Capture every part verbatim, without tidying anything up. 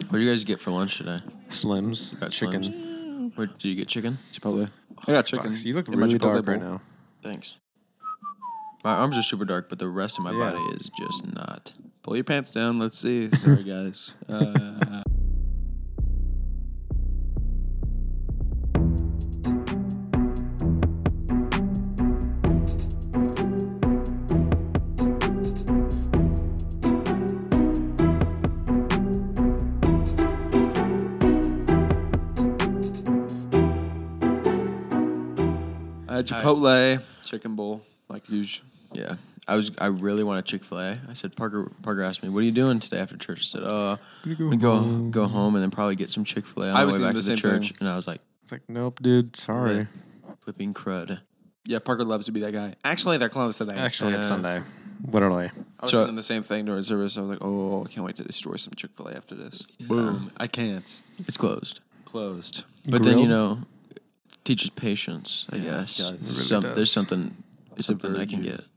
What did you guys get for lunch today? Slims. Got Chicken. Slims. Where did you get chicken? Chipotle. I got chicken. Fuck, you look in my really Chipotle dark bowl. right now. Thanks. My arms are super dark, but the rest of my Yeah. body is just not. Pull your pants down. Let's see. Sorry, guys. Uh, I had Chipotle chicken bowl, like usual. Yeah. I was. I really want a Chick-fil-A. I said, Parker Parker asked me, what are you doing today after church? I said, oh, I'm go going to go, home. go home and then probably get some Chick-fil-A on I the was way thinking back the to the same church. thing. And I was like, It's like, nope, dude. Sorry. flipping crud. Yeah, Parker loves to be that guy. Actually, they're closed today. Actually, it's Uh, Sunday. Literally. I was So- thinking the same thing during service. I was like, oh, I can't wait to destroy some Chick-fil-A after this. Boom. I can't. It's closed. Closed. But then, you Grilled? know, it teaches patience, I Yeah, guess. it does. It really Some, does. there's something, It's a something I can virtue. get.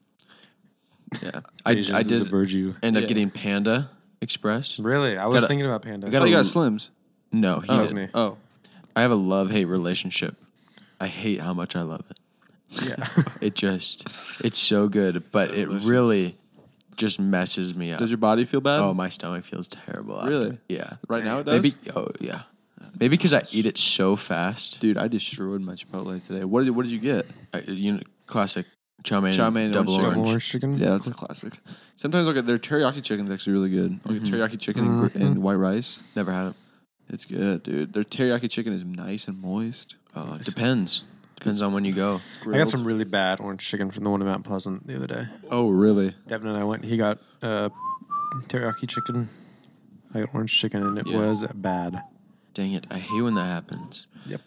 Yeah. I, Asians I is did a virtue. end up Yeah. getting Panda Express. Really? I was Gotta- thinking about Panda. I I gotta thought you got l- Slims. No, he That was did. me. Oh. I have a love-hate relationship. I hate how much I love it. Yeah. It just, it's so good, but So it delicious. really just messes me up. Does your body feel bad? Oh, my stomach feels terrible. after. Really? Yeah. Right now it does? Maybe. Oh, yeah. Maybe because I eat it so fast. Dude, I destroyed my Chipotle today. What did, what did you get? I, you know, classic chow mein, Chow mein, double orange orange. Double orange chicken? Yeah, that's a classic. Sometimes I'll get their teriyaki chicken's actually really good. I'll get teriyaki chicken and, gr- Mhm. and white rice. Never had it. It's good, dude. Their teriyaki chicken is nice and moist. Oh, it depends. Depends on when you go. It's I grilled. got some really bad orange chicken from the one in Mount Pleasant the other day. Oh, really? Devin and I went. He got uh, teriyaki chicken. I got orange chicken, and it Yeah. was bad. Dang it! I hate when that happens. Yep.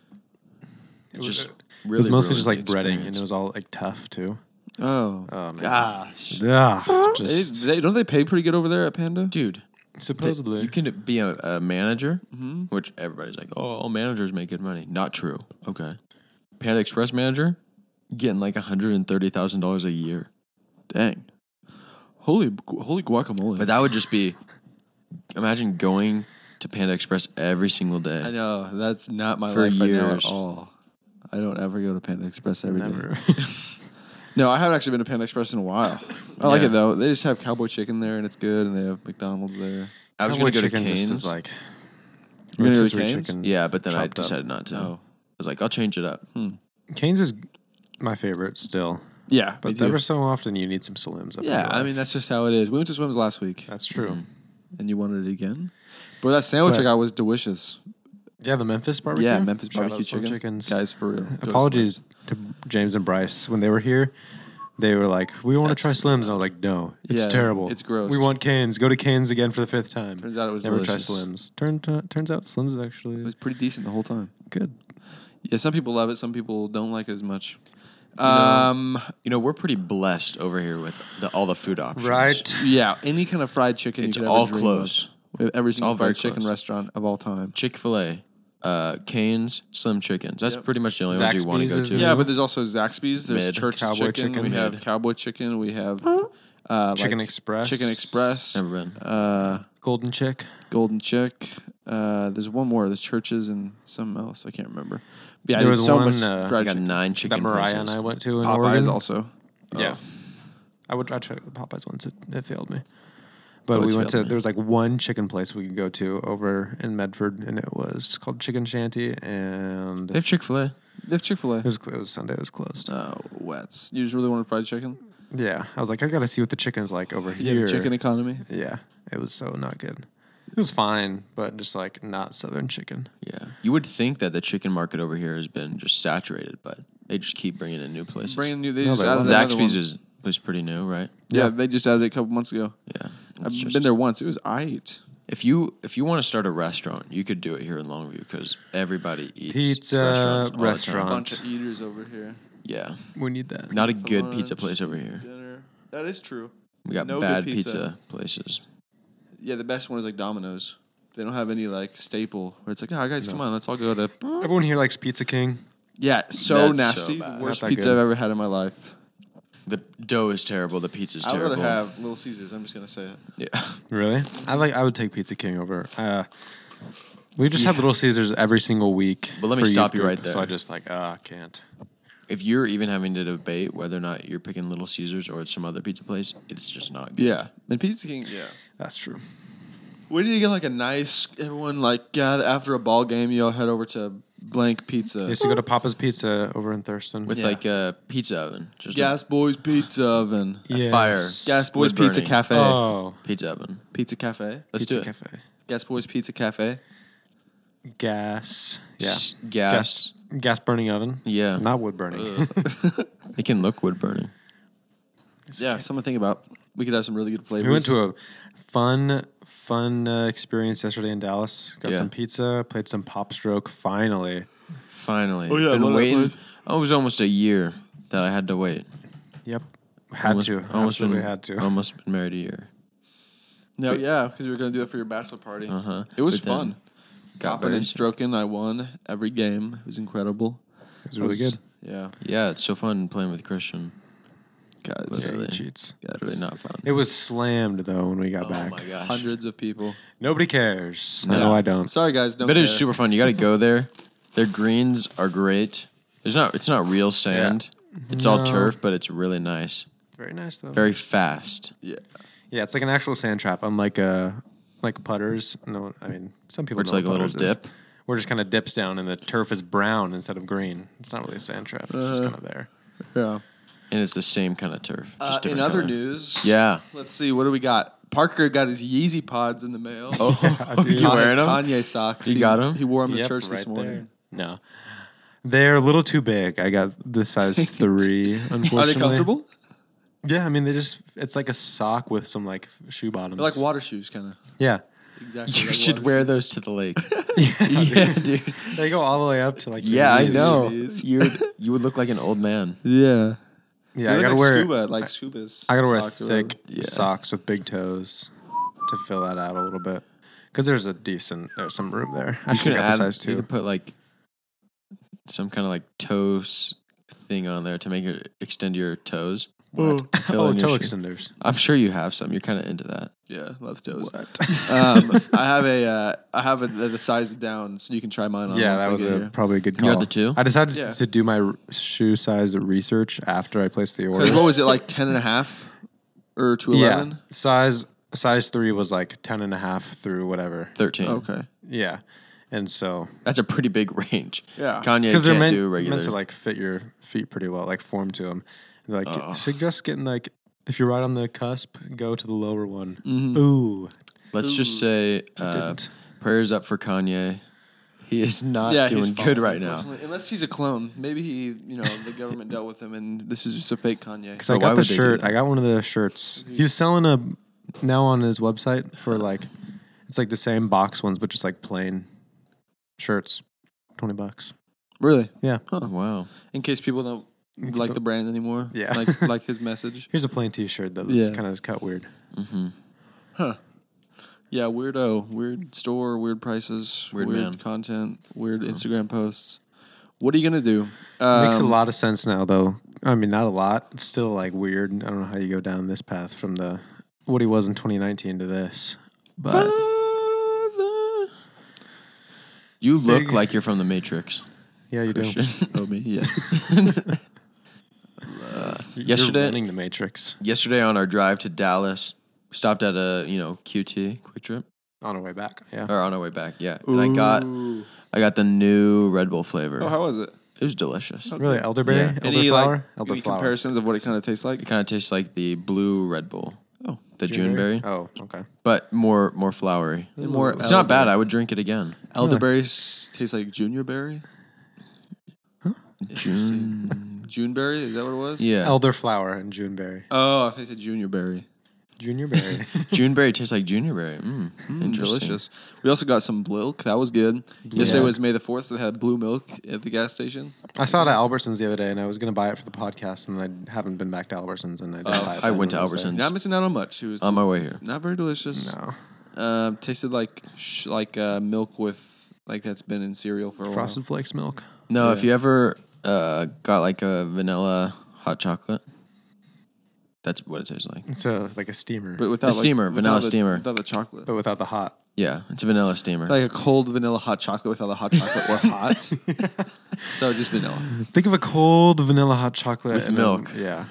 It was- just It really was mostly ruins just like the breading, and experience. it was all like tough too. Oh. Oh man. Gosh. Yeah. They, Just they, don't they pay pretty good over there at Panda? dude. supposedly. You can be a, a manager, Mm-hmm. which everybody's like, oh, all managers make good money. Not true. Okay. Panda Express manager getting like one hundred thirty thousand dollars a year. Dang. Holy holy guacamole. But that would just be, imagine going to Panda Express every single day. I know. That's not my For life right now years. at all. I don't ever go to Panda Express every day. Never. No, I haven't actually been to Panda Express in a while. I like Yeah. it though. They just have cowboy chicken there and it's good, and they have McDonald's there. I was Cowboy going to go to chicken just Cane's. is like You're gonna go to rotisserie Cane's? chicken. yeah, but then I chopped up. decided not to. Oh. I was like, I'll change it up. Cane's is my favorite still, Yeah, but me too. ever so often you need some Slims. Up in Yeah, your I life. mean that's just how it is. We went to Swims last week, that's true. and you wanted it again. But that sandwich But- I got was delicious. Yeah, the Memphis barbecue. Yeah, Memphis Shout out barbecue Slim chicken. Chickens. Guys, for real. Go to Apologies Slims. to James and Bryce when they were here. They were like, "We want to try Slims," and I was like, "No, it's Yeah, terrible. it's gross. We want Cane's. Go to Cane's again for the fifth time." Turns out it was Never delicious. try Slims. Turned uh, turns out Slims is actually It was pretty decent the whole time. good. Yeah, some people love it. Some people don't like it as much. know- Um, You know, we're pretty blessed over here with the, all the food options. Right. yeah, any kind of fried chicken. It's you could all ever dream close. Of. We have every single all very fried chicken close. restaurant of all time. Chick-fil-A, uh, Cane's, Slim Chickens. That's Yep. pretty much the only ones you want to Zaxby's go is to. new. Yeah, but there's also Zaxby's. There's Mid. Church's Cowboy chicken. chicken. We have Mid. Cowboy chicken. We have uh, Chicken like Express. Chicken Express. Never been. Uh, Golden Chick. Golden Chick. Uh, there's one more. There's Churches and something else. I can't remember. But yeah, There there's was so one, much uh, I fried got chicken. nine chicken That Mariah places. and I went to in Popeyes Oregon. also. Yeah. Oh. I would try to try the Popeyes once. It, it failed me. But Oh, we it's went to, failed me. there was like one chicken place we could go to over in Medford, and it was called Chicken Shanty, and They have Chick-fil-A. They have Chick-fil-A. it was, it was Sunday, it was closed. Oh, wets. You just really wanted fried chicken? Yeah. I was like, I got to see what the chicken's like over Yeah, here. the chicken economy. Yeah. It was so not good. It was fine, but just like not Southern chicken. Yeah. You would think that the chicken market over here has been just saturated, but they just keep bringing in new places. Brand new. They No, just they added love another Zaxby's one. is was pretty new, right? Yeah, Yeah. they just added it a couple months ago. Yeah. I've It's just- been there once. It was aight. If you if you want to start a restaurant, you could do it here in Longview because everybody eats Pizza restaurants all the time. restaurant. Bunch of eaters over here. Yeah, We need that. not a For good lunch, pizza place over here. Dinner. That is true. We got No good bad pizza. pizza. places. Yeah, the best one is like Domino's. They don't have any like staple where it's like, oh guys, come on, let's all go to. Everyone here likes Pizza King. Yeah, so That's so nasty. bad. Worst Not that pizza good. I've ever had in my life. The dough is terrible. The pizza's I'd terrible. rather have Little Caesars. I'm just gonna say it. yeah. Really? I like. I would take Pizza King over. Uh, We just had Little Caesars every single week. But let me for youth stop you group, right there. So I just like, ah, I can't. If you're even having to debate whether or not you're picking Little Caesars or some other pizza place, it's just not good. Yeah, and Pizza King. Yeah, That's true. we need to get like a nice everyone like gather after a ball game. You all head over to blank pizza. I used to go to Papa's Pizza over in Thurston. With Yeah. like a pizza oven. Just Gas Boys Pizza Oven. a, a Yes. fire. Gas Boys wood Pizza burning Cafe. Oh, Pizza oven. Pizza Cafe. Let's Pizza do it. Cafe. Gas Boys Pizza Cafe. Gas. Yeah. S- Gas. Gas. Gas burning oven. Yeah. Not wood burning. It can look wood burning. Yeah, something to think about. We could have some really good flavors. We went to a fun, fun uh, experience yesterday in Dallas. Got Yeah. some pizza, played some Pop Stroke. Finally. Finally. Oh, yeah, Been love that waiting. place. Oh, it was almost a year that I had to wait. Yep. Had almost, to. Almost Absolutely been, had to. Almost been married a year. No, yeah, because we were gonna do it for your bachelor party. Uh huh. It was fun. Got Popping very and stroking, I won every game. It was incredible. It was really good. Yeah, Yeah, it's so fun playing with Christian. guys. Yeah, Literally. he cheats. It's really not fun. It was slammed though when we got Oh back. my gosh. Hundreds of people. Nobody cares. No. No, I don't. Sorry, guys. Don't But it is care. super fun. You got to go there. Their greens are great. There's not. It's not real sand. It's all No. turf, but it's really nice. Very nice though. Very fast. Yeah. Yeah, it's like an actual sand trap, unlike uh like putters. No, I mean some people Where it's know like a what little putters is. dip. Where it just kind of dips down and the turf is brown instead of green. It's not really a sand trap. It's just Uh, kind of there. Yeah. And it's the same kind of turf. Uh, Just in different other color. news, Yeah. Let's see. What do we got? Parker got his Yeezy pods in the mail. Oh, dude. you Con- wearing his them? Kanye socks. You He- got 'em? He wore them to Yep, church this right morning. there. No, they're a little too big. I got the size three. Unfortunately, Are they comfortable? Yeah, I mean they just it's like a sock with some like shoe bottoms. They're like water shoes, kind of. yeah, Exactly. You like should water wear shoes. those to the lake. yeah, dude. they go all the way up to like. the Yeah, I knees. know. Jeez. You would, you would look like an old man. Yeah. Yeah, They I look gotta like wear. scuba, like scuba's. I gotta wear socks or thick whatever. Yeah. socks with big toes to fill that out a little bit. Because there's a decent, there's some room there. I You should could have got the add. size You two. could put like some kind of like toes thing on there to make it extend your toes. What? Fill Oh, in your toe shoe. extenders. I'm sure you have some. You're kind of into that. Yeah, love toes. What? um, I have a, uh, I have a, the size down, so you can try mine on. Yeah, once that I was get a, here. probably a good You call. got the two? I decided Yeah. to do my r- shoe size research after I placed the order. 'Cause what was it like ten and a half or to yeah, eleven? size size three was like ten and a half through whatever. Thirteen. Okay. Yeah, and so That's a pretty big range. Yeah. Kanye because can't they're meant, do regular. meant to like fit your feet pretty well, like form to them. They're like Ugh. suggest getting like if you're right on the cusp, go to the lower one. Mhm. Ooh, Let's just say uh, didn't. prayers up for Kanye. He is not yeah, doing he's good fallen, right now. unfortunately. Unless he's a clone. Maybe he, you know, the government dealt with him, and this is just a fake Kanye. because But I why got the would they do shirt. that? I got one of the shirts. He's selling a now on his website for like it's like the same box ones, but just like plain shirts. Twenty bucks. Really? Yeah. Oh, wow. In case people don't like the brand anymore. Yeah. Like like his message. Here's a plain T-shirt that Yeah. kind of is cut weird. Mm-hmm. Huh. Yeah, weirdo. Weird store, weird prices, Weird weird, man. content, weird Instagram posts. What are you gonna do? Makes a Um, lot of sense now, though. I mean, not a lot. It's still like weird. I don't know how you go down this path from the what he was in twenty nineteen to this, but Father. You look Big- like you're from the Matrix. yeah, you do. Christian. Oh, me? Yes. You're Yesterday- running the Matrix Yesterday on our drive to Dallas, we stopped at a you know Q T Quick Trip on our way back. Yeah, or on our way back. Yeah, and I got Ooh. I got the new Red Bull flavor. Oh, how was it? It was delicious. really, elderberry, Yeah. Any elderflower, like elderflower. any comparisons of what it kind of tastes like? It kind of tastes like the blue Red Bull, Oh, the Juneberry, Oh, okay. but more more flowery. and more. It's not bad. elderberry. I would drink it again. Elderberries taste like junior berry. June. June berry, is that what it was? Yeah, Elderflower and Juneberry. Oh, I thought you said junior berry. Junior berry. Juneberry tastes like Juniorberry. Mm, Mm, interesting. delicious. We also got some Blilk. That was good. Yesterday Yeah. was May the fourth, so they had blue milk at the gas station. I saw it at Albertsons the other day, and I was going to buy it for the podcast, and I haven't been back to Albertsons, and I didn't Oh, buy it. I then went to when it was there. Albertsons. Not missing out on much. It was On my way here. not very delicious. No. Um, tasted like sh- like uh, milk with like that's been in cereal for a Frosted Flakes milk. No, Yeah. if you ever uh, got like a vanilla hot chocolate, that's what it tastes like. It's a, like a steamer, while, but, but without A like, steamer, without vanilla the- steamer. without the chocolate. without the hot. Yeah, it's a vanilla steamer. Like a cold vanilla hot chocolate without the hot chocolate or hot. So just vanilla. Think of a cold vanilla hot chocolate With and then- milk. yeah.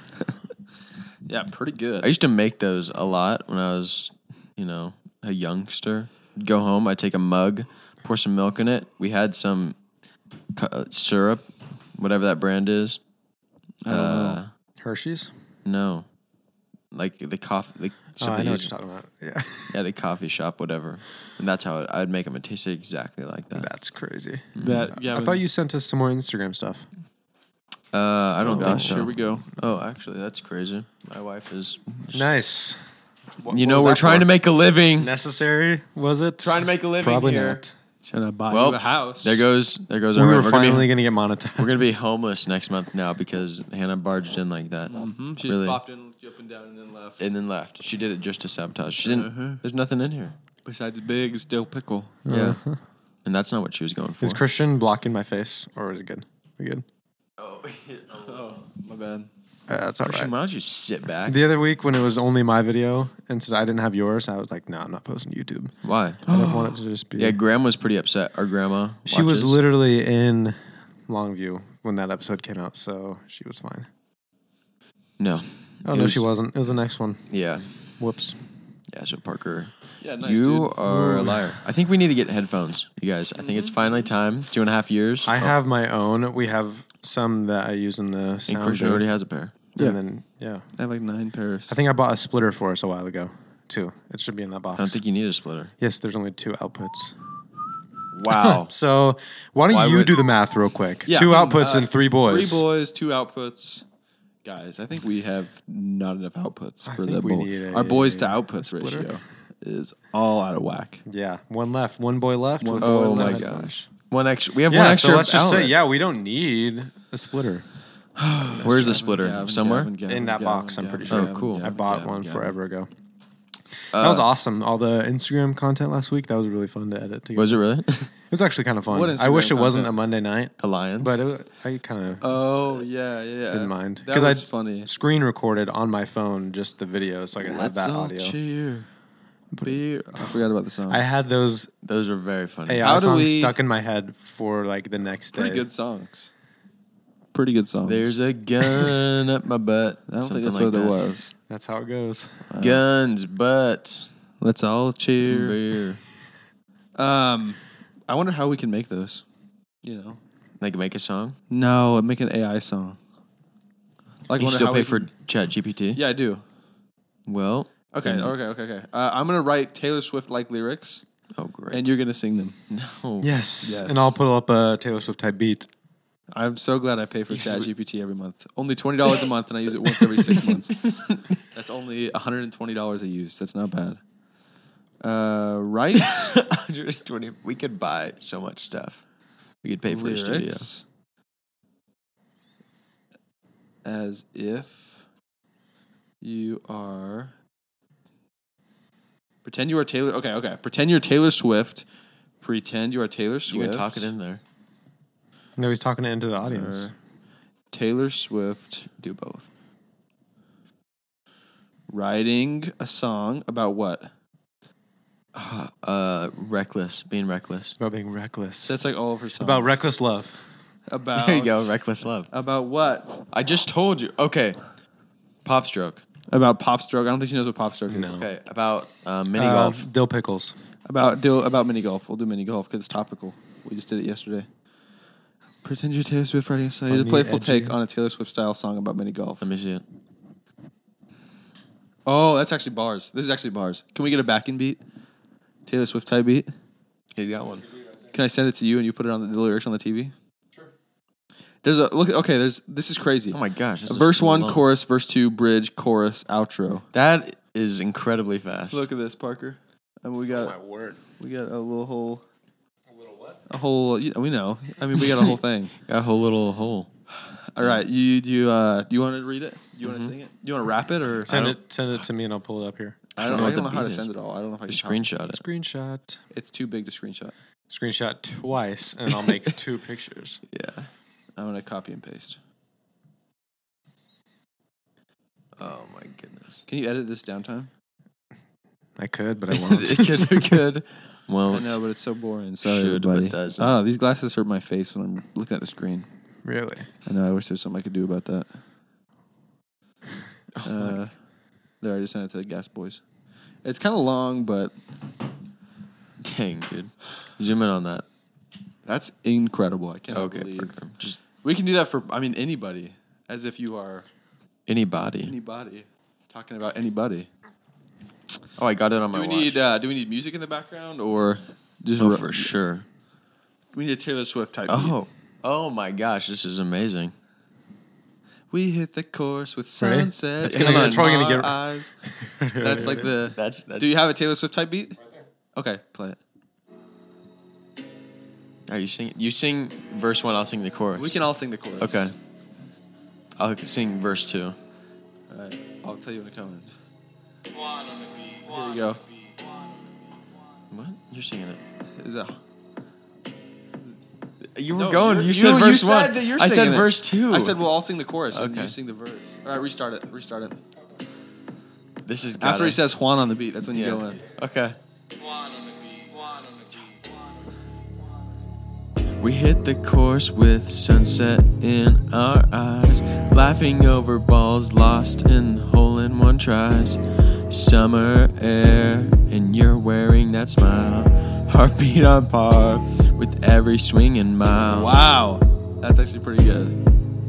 Yeah, pretty good. I used to make those a lot when I was, you know, a youngster. Go home, I'd take a mug, pour some milk in it. We had some cu- uh, syrup, whatever that brand is. I don't uh, know. Hershey's. No, like the coffee. The Oh, stuff I they know what use you're talking about. Yeah. at a coffee shop, whatever. And that's how it, I'd make them. It tasted exactly like that. That's crazy. That yeah. I thought you sent us some more Instagram stuff. Uh, I don't Oh, think gosh, so. here we go. Oh, actually, that's crazy. My wife is. Nice. You know, we're trying to make a living. Necessary, was it? Trying to make a living Probably here. not. Trying to buy Well, you a house. There goes, there goes We our were rent. We're gonna be- finally going to get monetized. We're gonna be homeless next month now because Hannah barged in like that, Mm-hmm. She Really? just popped in, looked you up and down, and then left. and then left. She did it just to sabotage. She didn't. Uh-huh. There's nothing in here. Besides big dill pickle. Yeah, and that's not what she was going for. Is Christian blocking my face, or is it good? We good? Oh, Oh, my bad. Uh, that's all Christian, right. why don't you sit back? The other week when it was only my video and since I didn't have yours, I was like, "No, I'm not posting to YouTube. Why? I don't want it to just be." Yeah, Graham was pretty upset. Our grandma. she was watches. literally in Longview when that episode came out, so she was fine. No. Oh It no, was- she wasn't. It was the next one. Yeah. Whoops. Yeah. So Parker, Yeah, nice, you dude. are a liar. I think we need to get headphones, you guys. I think it's finally time. Two and a half years. I have my own. We have some that I use in the And sound. Christian already booth. has a pair. And Yeah. then yeah, I have like nine pairs. I think I bought a splitter for us a while ago too. It should be in that box. I don't think you need a splitter. Yes, there's only two outputs. Wow. So why don't Why you would- do the math real quick? Yeah, two I mean, outputs uh, and three boys. Three boys, two outputs. Guys, I think we have not enough outputs I for think the we boy. need Our a boys to outputs splitter. ratio is all out of whack. Yeah, one left, one boy left. One with boy one oh my left. gosh. One extra. We have Yeah, one extra. so let's just say, outlet. yeah, we don't need a splitter. Where's the splitter? Gavin, Somewhere. Gavin, Gavin, In that Gavin, box, I'm Gavin, pretty Gavin, sure. Oh, cool. Gavin, I bought Gavin, one Gavin. forever ago. Uh, That was awesome. All the Instagram content last week, that was really fun to edit together. Was it really? It was actually kind of fun. What I wish it Instagram wasn't content? a Monday night, the Lions. but it, I kind of Oh yeah, yeah. didn't mind That was I funny. screen recorded on my phone just the video, so I could have Let's that all audio. cheer. Beer. I forgot about the song. I had those Those are very funny. A I How do songs we- stuck in my head for like the next day. Pretty good songs. Pretty good songs. There's a gun up my butt. I don't Something think that's like what that. it was. That's how it goes. Guns, butts, Let's all cheer. beer. Um, I wonder how we can make those. You know, Like make a song. no, make an A I song. Like, You wonder still how pay we for can- Chat G P T? Yeah, I do. Well. Okay, then- okay, okay, okay. Uh, I'm gonna write Taylor Swift like lyrics, Oh great. and you're gonna sing them. no. Yes. Yes. And I'll put up a Taylor Swift type beat. I'm so glad I pay for Yes, Chat we- G P T every month. Only twenty dollars a month, and I use it once every six months. That's only one hundred twenty dollars a use. That's not bad. Uh, right? one hundred twenty. We could buy so much stuff. We could pay for a studio. Lyrics. As if you are. Pretend you are Taylor. Okay, okay. Pretend you're Taylor Swift. Pretend you are Taylor Swift. You can talk it in there. No, he's talking it into the audience. Or Taylor Swift Do both. writing a song about what? Uh, reckless. Being reckless. About being reckless. That's like all of her songs. about reckless love. About There you go. Reckless love. About what? I just told you. Okay. Pop stroke. About pop stroke. I don't think she knows what pop stroke is. No. Okay. About uh, mini Uh, golf. Dill pickles. About do about mini golf. We'll do mini golf because it's topical. We just did it yesterday. Pretend you're Taylor Swift writing a song. Here's a Funny, playful edgy. take on a Taylor Swift style song about mini golf. Let me see it. Oh, that's actually bars. This is actually bars. Can we get a backing beat? Taylor Swift type beat. He got one. Can I send it to you and you put it on the, the lyrics on the T V? Sure. There's a look. Okay, there's this is crazy. Oh my gosh. this is Verse so one, long. chorus. Verse two, bridge, chorus, outro. That is incredibly fast. Look at this, Parker. I mean, we got word. we got a little whole. A little what? A whole. Yeah, we know. I mean, we got a whole thing. Got a whole little hole. All right, you do you uh do you want to read it? Do you want to sing it? Do you want to rap it or Send I it. Send it to me and I'll pull it up here. I don't, know I what don't the know how to beat send is. it all. I don't know if I can Just talk. screenshot it. Screenshot. It's too big to screenshot. Screenshot twice, and I'll make two pictures. Yeah. I'm gonna copy and paste. Oh my goodness. Can you edit this downtime? I could, but I won't. it could. It could. I won't. know, but it's so boring. Sorry, Should, but everybody. doesn't. Oh, these glasses hurt my face when I'm looking at the screen. Really? I know. I wish there was something I could do about that. Oh Uh, there, I just sent it to the Gas Boys. It's kind of long, but Dang, dude. Zoom in on that. that's incredible. I cannot Okay, believe. perfect. Just We can do that for, I mean, anybody. As if you are anybody. anybody. Talking about anybody. Oh, I got it on my Do we watch. need uh, do we need music in the background or just oh, ro- for sure. We need a Taylor Swift type beat. Oh, oh my gosh, this is amazing. We hit the course with Ready? sunset. It's gonna- in it's probably gonna our get- eyes. That's like the. That's, that's Do you have a Taylor Swift type beat? Right there. Okay, play it. Are you sing? You sing verse one. I'll sing the chorus. We can all sing the chorus. Okay. I'll sing verse two. All right. I'll tell you when to come in. Here you go. What? You're singing it. Is that? You were No, going. you're- You said you- you verse said one. that you're I said singing it. verse two. I said we'll all sing the chorus and Okay. you sing the verse. All right, restart it. Restart it. This is After gotta- he says Juan on the beat, that's when you Yeah. go in. Okay. We hit the course with sunset in our eyes, laughing over balls lost in hole-in-one tries. Summer air, and you're wearing that smile. Heartbeat on par with every swinging mile. Wow, that's actually pretty good.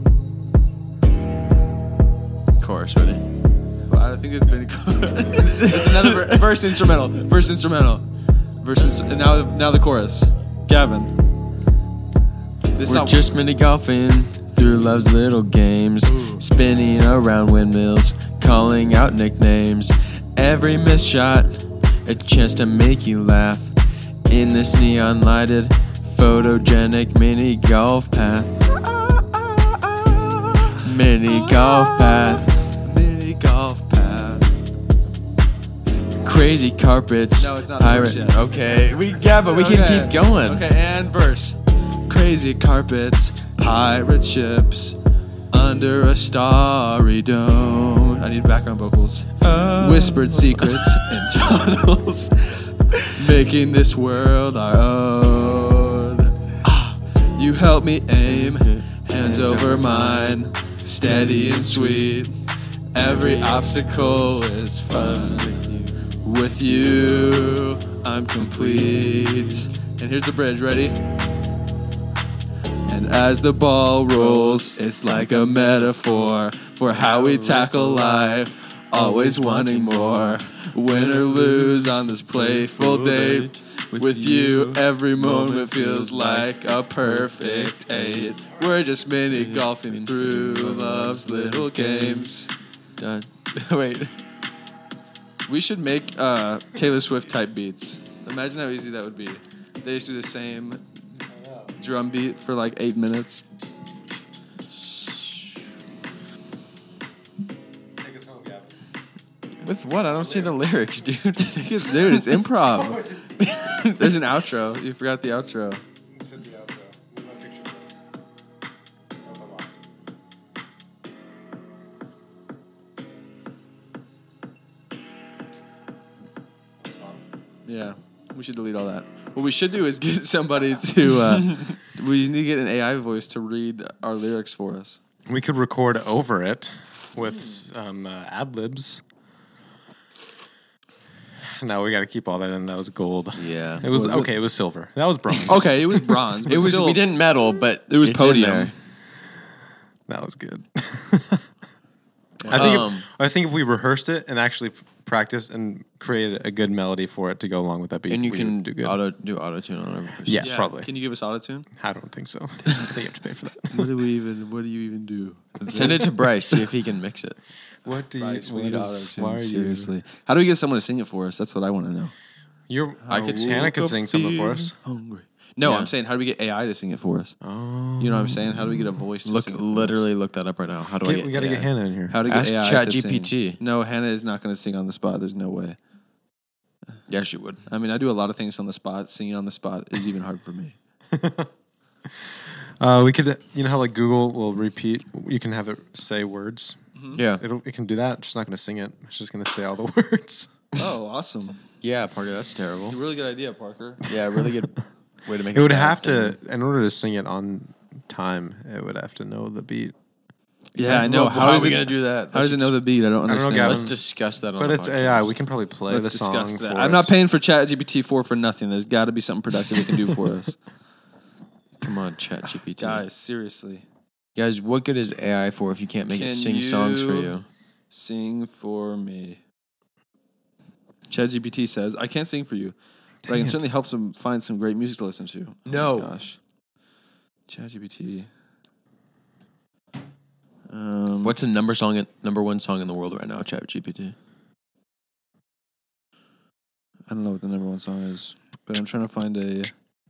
Chorus, ready? Well, I think it's been. It's another ver- verse instrumental. Verse instrumental. Verse instru- and now now the chorus. Gavin. This We're song- just mini golfing through love's little games, Ooh. spinning around windmills, calling out nicknames. Every missed shot, a chance to make you laugh. In this neon lighted, photogenic mini golf path. Mini golf path. Mini golf path. Crazy carpets. No, it's not the verse yet. Okay, we yeah, but we can Okay. keep going. Okay, and verse. Crazy carpets, pirate ships, under a starry dome. I need background vocals. Oh. Whispered secrets in tunnels, making this world our own. Ah, you help me aim, hands over mine, steady and sweet. Every obstacle is fun. With you, I'm complete. And here's the bridge, ready? And as the ball rolls, it's like a metaphor for how we tackle life, always wanting more. Win or lose on this playful date. With you, every moment feels like a perfect eight. We're just mini golfing through love's little games. Done. Wait. We should make uh, Taylor Swift type beats. Imagine how easy that would be. They just do the same drum beat for like eight minutes. With what? I don't see the lyrics, dude. Dude, it's improv. There's an outro. You forgot the outro. Yeah, we should delete all that. What we should do is get somebody to. Uh, we need to get an A I voice to read our lyrics for us. We could record over it with some uh, ad libs. No, we got to keep all that in. That was gold. Yeah. It was, Was it? okay. It was silver. That was bronze. Okay, it was bronze. But It was. still, We didn't medal, but It was it's in podium. there. That was good. I think. Um, if, I think if we rehearsed it and actually practiced and created a good melody for it to go along with that beat, And you we can would do good. auto do auto tune on every verse. Yeah, probably. Can you give us autotune? I don't think so. I think you have to pay for that. What do we even? What do you even do? Send it to Bryce. See if he can mix it. What do Bryce, we what need is- autotune. why are you- Seriously, how do we get someone to sing it for us? That's what I want to know. You're. I could- Hannah could sing something for us. Hungry. No, Yeah. I'm saying, how do we get A I to sing it for us? Oh. You know what I'm saying? How do we get a voice? To Look, sing it for literally look that up right now. How do I Get- get? we got to yeah. get Hannah in here. Us? How to get Ask A I to ChatGPT. sing? No, Hannah is not going to sing on the spot. There's no way. Yeah, she would. I mean, I do a lot of things on the spot. Singing on the spot is even hard for me. Uh, we could, you know how like Google will repeat. You can have it say words. Yeah. It'll, it can do that. It's just not going to sing it. It's just going to say all the words. Oh, awesome! Yeah, Parker, that's terrible. Really good idea, Parker. Yeah, really good way to make It would a bad have thing. to, in order to sing it on time, it would have to know the beat. Yeah, I know. Well, how how are does we it, going to do that? How does it know the beat? I don't know, understand. Gavin. Let's discuss that on But the it's podcast. A I. We can probably play Let's the song discuss that. for I'm us. not paying for ChatGPT four for nothing. There's got to be something productive it can do for us. Come on, ChatGPT. Guys, seriously. Guys, what good is A I for if you can't make Can it sing songs for you- you? Sing for me. ChatGPT says, I can't sing for you, but I can it. certainly help some find some great music to listen to. Oh No. my gosh. ChatGPT. Um, What's the number song, in, number one song in the world right now, ChatGPT? I don't know what the number one song is, but I'm trying to find a.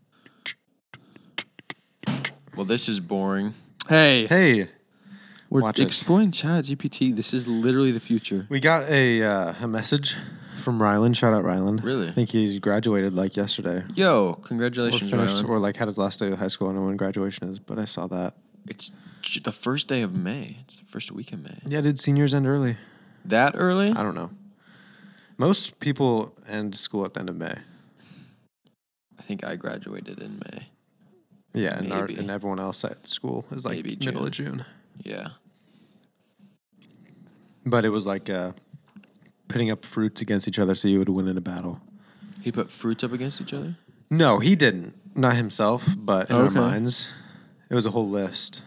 Well, this is boring. Hey, Hey, we're watch it. exploring ChatGPT. This is literally the future. we got a uh, a message from Ryland. Shout out Ryland. Really? I think he graduated like yesterday. Yo, Or congratulations, finished, Ryan. or like had his last day of high school. I don't know when graduation is, but I saw that. It's j- the first day of May. It's the first week of May. Yeah, did seniors end early? That early? I don't know. Most people end school at the end of May. I think I graduated in May. Yeah, and, our, Maybe. and everyone else at school is like Maybe middle June. of June. Yeah. But it was like uh, pitting up fruits against each other so you would win in a battle. He put fruits up against each other? No, he didn't. Not himself, but in our Okay. minds, it was a whole list.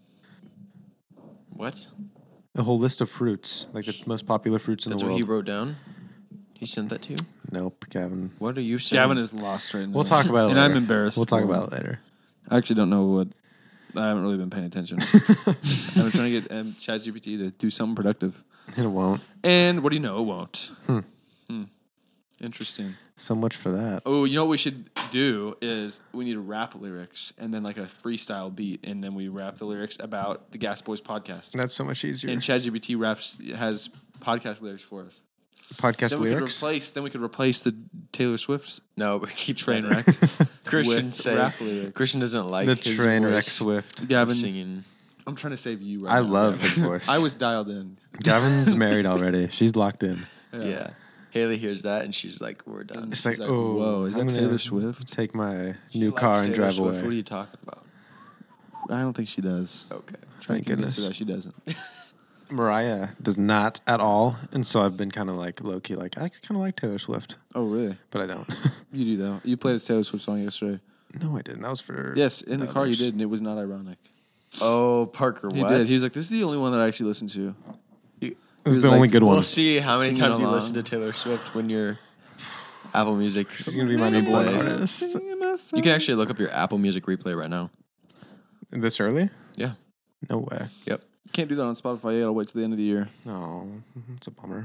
What? A whole list of fruits, like the most popular fruits in That's the what world. he wrote down? He sent that to you? Nope, Gavin. What are you saying? Gavin is lost right now. We'll talk about it And later. I'm embarrassed. We'll talk for him. about it later. I actually don't know what. I haven't really been paying attention. I've been trying to get um, ChatGPT to do something productive. It won't. And what do you know? It won't. Hmm. Hmm. Interesting. So much for that. Oh, you know what we should do is we need to rap lyrics and then like a freestyle beat, and then we rap the lyrics about the Gas Boys podcast. That's so much easier. And ChatGPT raps has podcast lyrics for us. Podcast Then we could lyrics. replace. Then we could replace the Taylor Swift's No, but keep train that. wreck. Christian with say rap lyrics. Christian doesn't like The his train wreck voice Swift. Gavin, singing. I'm trying to save you right I now. love Gavin. his voice. I was dialed in. Gavin's married already. She's locked in. Yeah. Haley hears that and she's like, "We're done." It's She's like, like, oh, whoa, is I'm that gonna Taylor Swift? Take my She new likes car and Taylor drive Swift. away. What are you talking about? I don't think she does. Okay. Trying Thank to convince her goodness. that she doesn't. Mariah does not at all, and so I've been kind of like low key, like I kind of like Taylor Swift, Oh, really? but I don't. You do though. You played the Taylor Swift song yesterday. No, I didn't. That was for Yes, in the car you others. did, and it was not ironic. Oh, Parker, He what? did. He was like, "This is the only one that I actually listened to." It was was the like, only good We'll one. see how many Singing times you along. listen to Taylor Swift when you're Apple Music. She's gonna be my number one replay. artist. You can actually look up your Apple Music replay right now. This early? Yeah. No way. Yep. Can't do that on Spotify yet. I'll wait till the end of the year. Oh, it's a bummer.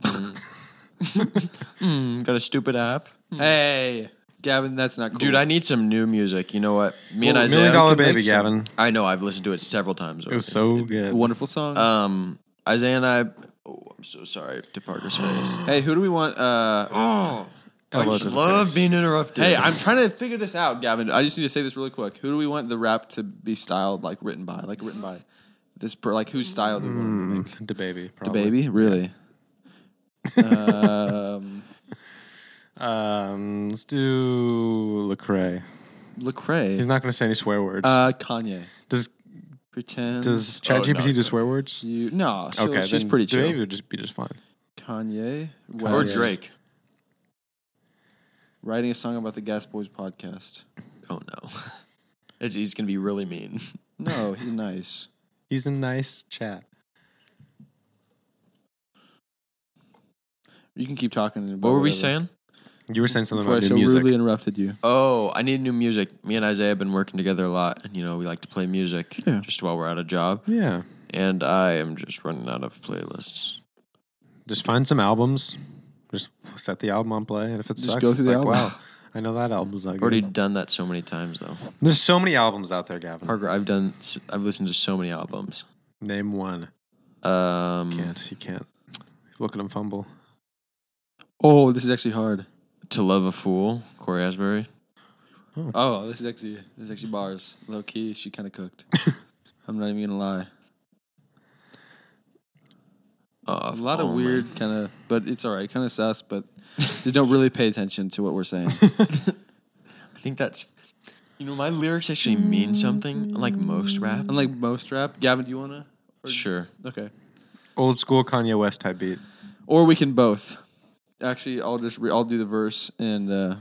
Mm, got a stupid app. Hey, Gavin, that's not cool. Dude, I need some new music. You know what? Me and Well, Isaiah. Million Dollar can make Baby, some. Gavin. I know. I've listened to it several times. It was so good. A wonderful song. Um, Isaiah and I. Oh, I'm so sorry to Parker's face. hey, who do we want? Uh, Oh, I Elbow just to the love face. being interrupted. hey, I'm trying to figure this out, Gavin. I just need to say this really quick. Who do we want the rap to be styled like written by? Like written by this per like whose style do we want to make? Mm, the baby. The Probably. baby, really? um, Um, let's do Lecrae. Lecrae. He's not going to say any swear words. Uh, Kanye. does Pretend. Does Oh, ChatGPT no. do swear words? you? No. she'll- Okay, she's then pretty the chill. baby would just be just fine. Kanye. or West, Drake. writing a song about the Gas Boys podcast. Oh no, it's, he's gonna be really mean. No, he's nice. He's a nice chat. You can keep talking. About What were we whatever. saying? You were saying something Before I about so new music. rudely interrupted you. Oh, I need new music. Me and Isaiah have been working together a lot, and you know we like to play music Yeah. just while we're at a job. Yeah. And I am just running out of playlists. Just find some albums. Just set the album on play, and if it Just sucks, go through it's the like, album. wow, I know that album's not I've already good. done that so many times, though. There's so many albums out there, Gavin. Parker, I've done. s- I've listened to so many albums. Name one. Um, Can't. You can't. Look at him fumble. Oh, this is actually hard. To Love a Fool, Corey Asbury. Oh, this is actually this is actually bars. Low key, she kind of cooked. I'm not even gonna lie. off. A lot of only. weird kind of, but it's all right. Kind of sus, but just don't really pay attention to what we're saying. I think that's, you know, my lyrics actually mean something, unlike most rap. Unlike most rap. Gavin, do you want to? Sure. Okay. Old school Kanye West type beat. Or we can both. Actually, I'll just re- I'll do the verse and. Uh,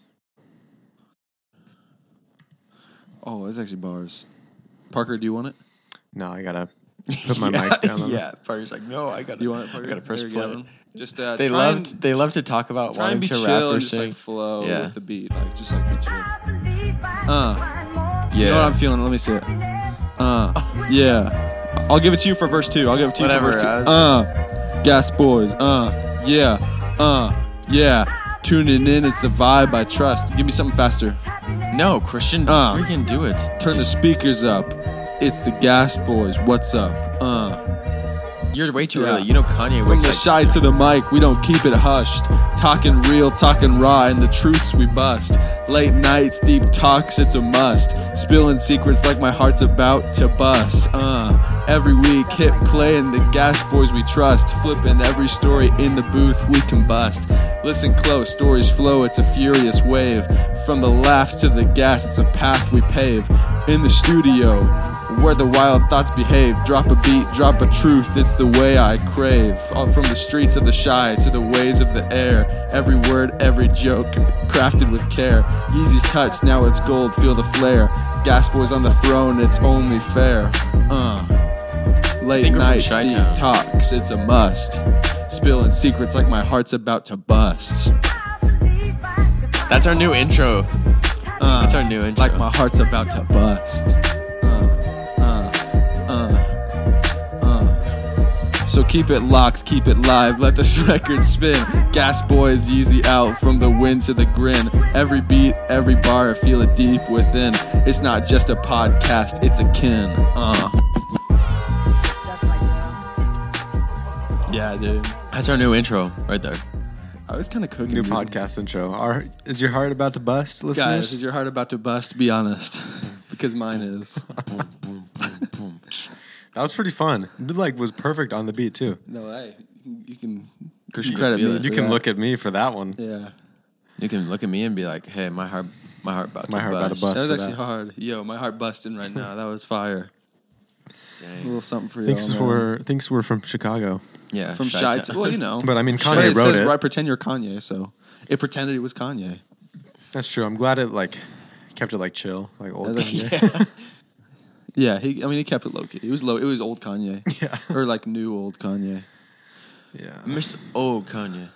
oh, that's actually bars. Parker, do you want it? No, I gotta put my mic down. On Yeah, Parker's like, no, I got You want it? Parker? I got to press There, play. Gavin. Just uh, They try love and- they love to talk about Try and wanting be to chill rap or and just sing. like flow Yeah. with the beat, like just like be chill. Uh, yeah, you know what I'm feeling? Let me see it. Uh, yeah. I'll give it to you for verse two. I'll give it to you Whatever, for verse two. I was- Uh, Gas Boys. Uh, yeah. Uh, yeah. Tuning in, it's the vibe I trust. Give me something faster. no, Christian, Uh, freaking do it. Turn the speakers up. It's the Gas Boys. What's up? Uh. You're way too Yeah. early. You know Kanye From wakes the like shy to the mic, we don't keep it hushed. Talking real, talking raw, and the truths we bust. Late nights, deep talks, it's a must. Spilling secrets like my heart's about to bust. Uh, every week, hit play and the Gas Boys we trust. Flipping every story in the booth, we combust. Listen close, stories flow, it's a furious wave. From the laughs to the gas, it's a path we pave. In the studio, where the wild thoughts behave. Drop a beat, drop a truth, it's the way I crave. All from the streets of the shy to the waves of the air. Every word, every joke, crafted with care. Yeezy's touch, now it's gold, feel the flare. Gas Boys on the throne, it's only fair. Uh, late think we're from nights, deep Chi-Town. talks, it's a must. Spilling secrets like my heart's about to bust. that's our new intro. Uh, That's our new intro. Like my heart's about to bust. So keep it locked, keep it live, let this record spin. Gas Boys, Yeezy out, from the win to the grin. Every beat, every bar, feel it deep within. It's not just a podcast, it's a kin. Uh. Yeah, dude. That's our new intro right there. I was kind of cooking. New dude. podcast intro. Are, is your heart about to bust, listeners? Guys, is your heart about to bust? Be honest. Because mine is. boom, boom, boom, boom. That was pretty fun. It like was perfect on the beat too. No, hey, you can Christian, you credit feel me. it. You for can that. look at me for that one. Yeah. You can look at me and be like, "Hey, my heart, my heart about My to heart about to bust." bust. That for was actually that. hard. Yo, my heart busting right now. That was fire. A Dang. little something for you. Thinks we're thinks we're from Chicago, Yeah, from Chi Shy. Town. Well, you know. but I mean But Kanye it wrote says, it. right, pretend you're Kanye, so it pretended it was Kanye. That's true. I'm glad it like kept it like chill, like old That's- Kanye. Yeah, he. I mean, he kept it low key. It was low. It was old Kanye, Yeah, or like new old Kanye. yeah. Mister Old Kanye.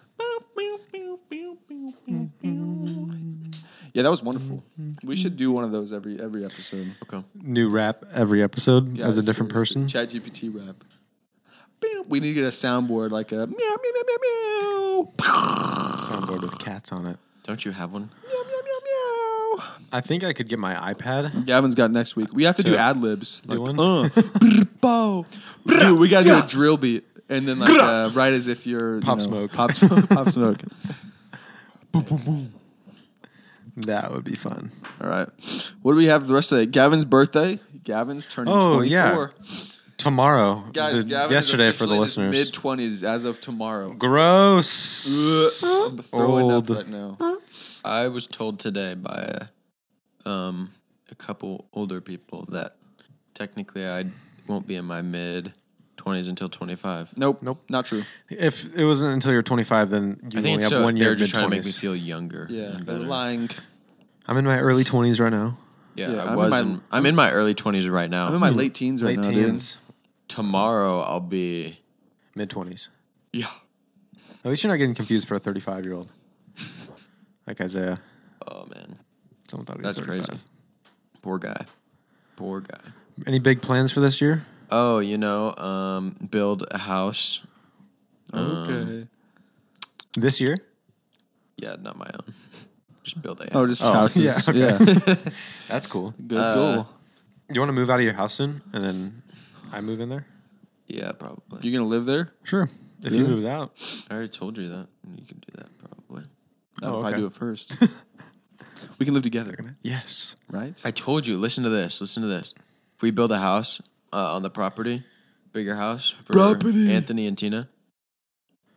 Yeah, that was wonderful. We should do one of those every every episode. Okay. New rap every episode as a different person. Chat G P T rap. We need to get a soundboard like a meow meow meow meow meow. Soundboard with cats on it. Don't you have one? Meow meow meow meow. I think I could get my iPad. Gavin's got next week. We have to do To ad libs. do Like, one? uh, brr, bow. Dude, we gotta do a drill beat, and then like uh, right as if you're you Pop know, Smoke. pop smoke, pop smoke. That would be fun. All right, what do we have the rest of the day? Gavin's birthday. Gavin's turning Oh, twenty-four. yeah. Tomorrow, Guys, the- Gavin yesterday for the listeners. mid twenties as of tomorrow. Gross. I'm throwing Old. up right now. I was told today by a, um, a couple older people that technically I won't be in my mid twenties until twenty-five. Nope, Nope. not true. If it wasn't until you're twenty-five, then you I think only it's have so one year they're of just trying to make me mid-twenties. feel younger. Yeah, and they're better. lying. I'm in my early twenties right now. Yeah, Yeah, I I'm was. in my- in, I'm in my early twenties right now. I'm in my late teens right Late now, teens, Tomorrow I'll be. mid twenties. Yeah. At least you're not getting confused for a thirty-five year old, like Isaiah. Oh man, Someone thought he was that's thirty-five. crazy. Poor guy. Poor guy. Any big plans for this year? Oh, you know, um, build a house. dude. Um, Okay. This year? Yeah, not my own. Just build a house. Oh, just Oh, houses. yeah, okay. Yeah. That's cool. Good Uh, goal. You want to move out of your house soon, and then I move in there? Yeah, probably. You gonna live there? Sure. If Really? he moves out. I already told you that. You can do that probably. I'll Oh, probably okay. do it first. We can live together, Yes. right? I told you. Listen to this. Listen to this. If we build a house uh, on the property, bigger house for Property. Anthony and Tina,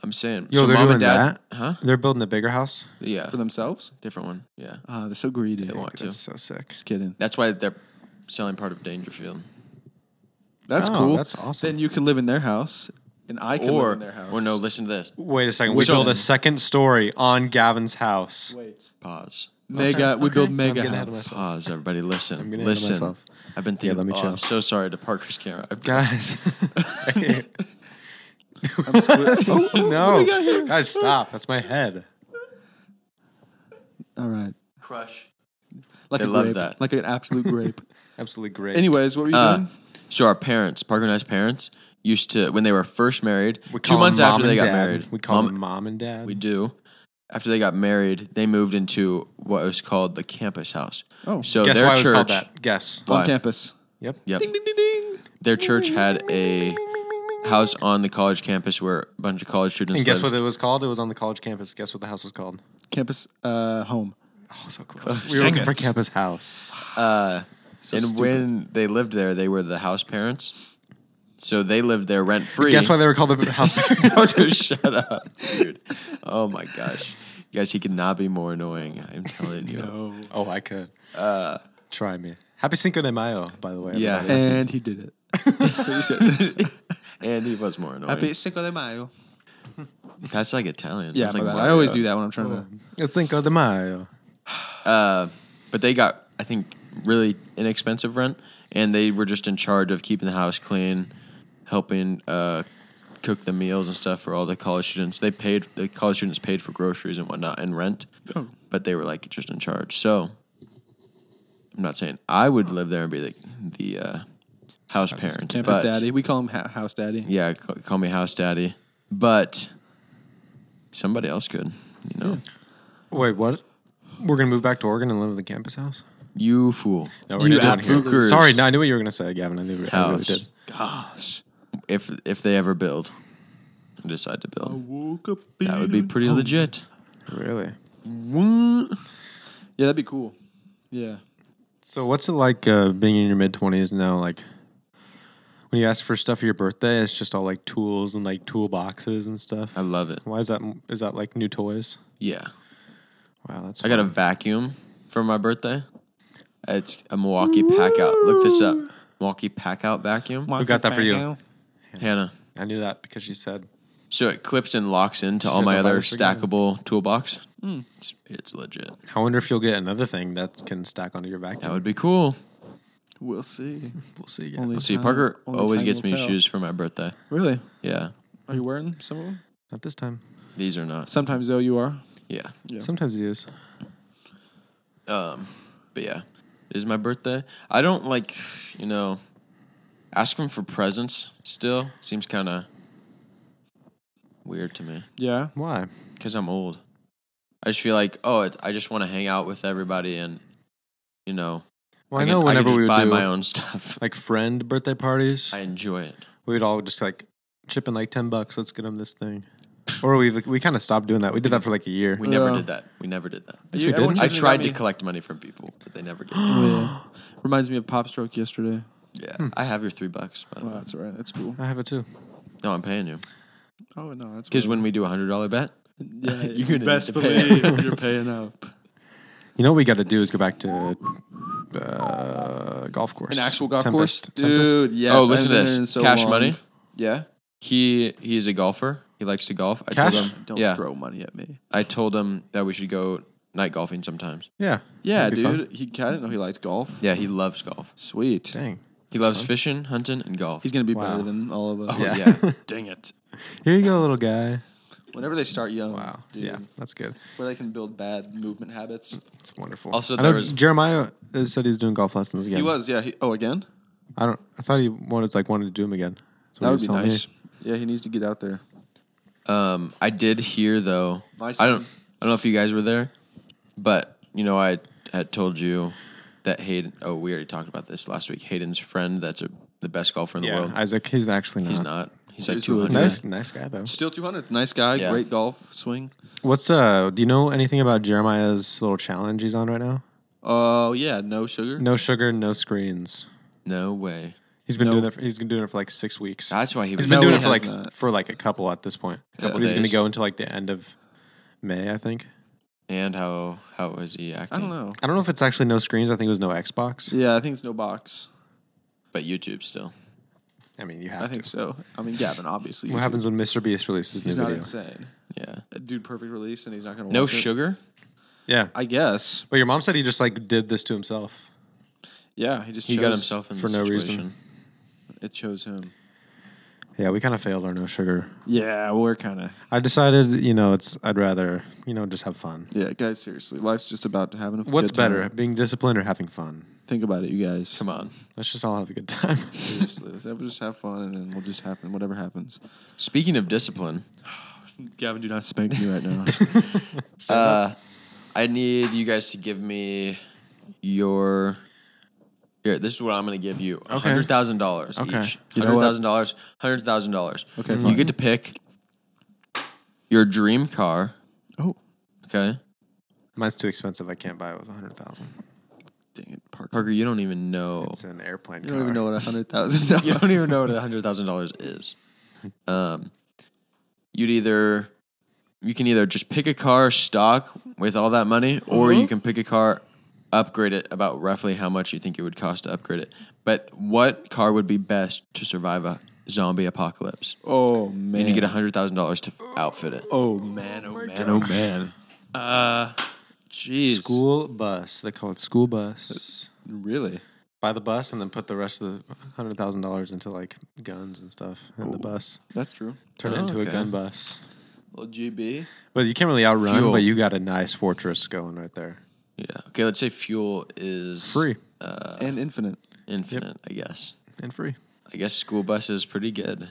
I'm saying, Yo, so they're mom doing and dad, that? huh? They're building a bigger house. Yeah, For themselves? different one. Yeah, Ah, they're so greedy. they want to. That's so sick. Just kidding. That's why they're selling part of Dangerfield. That's Oh, cool. that's awesome. Then you can live in their house, and I can Or live in their house. or no, listen to this. Wait a second. We Which build a one? second story on Gavin's house. Wait. Pause. Mega. We Okay. build I'm mega getting ahead of house. myself. Pause, everybody. Listen. I'm getting ahead of listen. myself. I've been thinking. let me oh, chill. I'm so sorry to Parker's camera. I've- Guys. I'm squid- oh, oh, no. Guys, stop. That's my head. all right. Crush. Like They a love grape. that. Like an absolute grape. Absolutely great. Anyways, what were you Uh, doing? So our parents, Parker and I's parents, used to when they were first married. we two call months them mom after they and got dad. married, We call mom- them mom and dad. We do. After they got married, they moved into what was called the campus house. Oh. so Guess their why it was church, called that? Guess. why? On campus. Yep. Yep, Ding, ding, ding, ding. their church had a house on the college campus where a bunch of college students. And guess lived. what it was called? It was on the college campus. Guess what the house was called? Campus uh, home. Oh, so close. Close. We were looking Dang for it. campus house. Uh, So and stupid. when they lived there, they were the house parents. So they lived there rent free. Guess why they were called the house parents? So shut up, dude. Oh my gosh. You guys, he could not be more annoying. I'm telling you. No. Oh, I could. Uh, Try me. Happy Cinco de Mayo, by the way. Yeah. everybody. And he did it. and he was more annoying. Happy Cinco de Mayo. That's like Italian. Yeah, That's my like bad. Mario. I always do that when I'm trying to. It's Cinco de Mayo. Uh, but they got, I think, really inexpensive rent, and they were just in charge of keeping the house clean, helping uh, cook the meals and stuff for all the college students. They paid the college students paid for groceries and whatnot and rent, Oh. but they were like just in charge. So I'm not saying I would live there and be the the uh, house parent, Campus but daddy. We call him ha- house daddy. yeah, call, call me house daddy. But somebody else could, you know. Wait, what? We're gonna move back to Oregon and live in the campus house? You fool. No, we're You gonna the do it here. Bookers Sorry, no, I knew what you were gonna say, Gavin. I knew I really house. did. Gosh. If if they ever build, decide to I build, woke up that would be feeling pretty home. legit. Really? What? Yeah, that'd be cool. Yeah. So, what's it like uh, being in your mid twenties now? Like, when you ask for stuff for your birthday, it's just all like tools and like toolboxes and stuff. I love it. Why is that? Is that like new toys? Yeah, Wow, that's. I got a vacuum for my birthday. It's a Milwaukee Pack Out. Look this up. Milwaukee Pack Out vacuum. Who got that for you? Hannah. I knew that because she said. So it clips and locks into She all said my they'll buy other this again. stackable toolbox. It's, it's legit. I wonder if you'll get another thing that can stack onto your vacuum. That would be cool. We'll see. We'll see. Yeah. Only We'll see. time- Parker only always time gets will me tell. shoes for my birthday. Really? Yeah, Are you wearing some of them? Not this time. these are not. Sometimes though you are. Yeah. Yeah. Sometimes he is. Um, but yeah, it is my birthday. I don't like, you know, asking for presents still seems kind of weird to me Yeah. Why? because I'm old. I just feel like, oh, it, I just want to hang out with everybody and, you know, Well, I, I, know can, I whenever can just we would buy do my own stuff. like friend birthday parties, I enjoy it. we would all just like chip in like ten bucks. Let's get them this thing. Or we we kind of stopped doing that. We did that for like a year. We never Yeah. did that. We never did that. Yes, You- we everyone did. I should tried invite to me. collect money from people, but they never gave. Oh, yeah. Reminds me of Pop Stroke yesterday. Yeah, Hmm. I have your three bucks. By the Wow, way. that's all right. That's cool. I have it too. No, I'm paying you Oh no, that's because when we do a hundred dollar bet, yeah, you're gonna best need to pay. believe you're paying up. You know what we got to do is go back to uh, golf course. An actual golf Tempest. course, dude. Yes. Oh, I listen to haven't been this. there in so Cash long. money? Yeah. he he's a golfer. He likes to golf. I Cash? told him, Don't yeah, throw money at me. I told him that we should go night golfing sometimes. Yeah. Yeah, That'd be fun. dude. He I didn't know he liked golf. Yeah, he loves golf. Sweet. Dang. He loves fishing, hunting, and golf. He's gonna be Wow. better than all of us. Oh, Yeah. yeah. Dang it. Here you go, little guy. Whenever they start young, Wow. dude, Yeah, that's good. where they can build bad movement habits. It's wonderful. Also, I know there was- Jeremiah uh, said he's doing golf lessons again. He was, yeah. He, oh, again? I don't. I thought he wanted like wanted to do them again. That's what That he would was be telling me. nice. Yeah, he needs to get out there. Um, I did hear though. My I don't. son- I don't know if you guys were there, but you know, I had told you that Hayden. Oh, we already talked about this last week. Hayden's friend, that's a, the best golfer in the Yeah, world. Isaac. He's actually not. He's not. He's like He's two hundred. Nice, nice guy though. Still two hundred. Nice guy. Yeah. Great golf swing. What's uh? Do you know anything about Jeremiah's little challenge he's on right now? Oh, yeah. No sugar. No sugar, no screens. No way. He's been No. doing it. For, he's been doing it for like six weeks. That's why he was He's been No, doing he it for like has not. for like a couple at this point. A couple He's going to days. go until like the end of May, I think. And how how was he acting? I don't know. I don't know if it's actually no screens. I think it was no Xbox. Yeah, I think it's no box. But YouTube still. I mean, you have I think to. so. I mean, Gavin, obviously. What YouTube. happens when Mister Beast releases He's new not video? insane. Yeah. A dude, perfect release, and he's not going to No watch it. sugar? Yeah, I guess. but your mom said he just like did this to himself. Yeah, he just He chose, got himself in for the no situation. reason. It chose him. Yeah, we kind of failed our no sugar. Yeah, we're kind of. I decided, you know, it's I'd rather, you know, just have fun. Yeah, guys, seriously, life's just about having a What's good time. better, being disciplined or having fun? Think about it, you guys. Come on. Let's just all have a good time. Seriously, let's have, just have fun, and then we'll just happen. Whatever happens. Speaking of discipline, Gavin, do not spank me right now. uh, I need you guys to give me your. Here, this is what I'm going to give you: Okay. hundred thousand dollars Okay. each. You know Hundred what? thousand dollars. Hundred thousand dollars. Okay, You fine. get to pick your dream car. Oh, Okay, Mine's too expensive. I can't buy it with a hundred thousand. dang it, Parker. Parker. You don't even know. It's an airplane You car. don't even know what a hundred thousand. You don't even know what a hundred thousand dollars is. Um, you'd either you can either just pick a car stock with all that money, or Uh-huh. you can pick a car, upgrade it about roughly how much you think it would cost to upgrade it. But what car would be best to survive a zombie apocalypse? Oh man. And you get a hundred thousand dollars to f- outfit it. Oh man. Oh man. Oh man. Uh, jeez. School bus. They call it school bus. Really? Buy the bus and then put the rest of the hundred thousand dollars into like guns and stuff in the bus. That's true. Turn it Oh, into okay. a gun bus. Little G B. But you can't really outrun. Fuel. But you got a nice fortress going right there. Yeah. Okay. Let's say fuel is Free uh, And infinite. infinite. I guess. and free. I guess school bus is pretty good.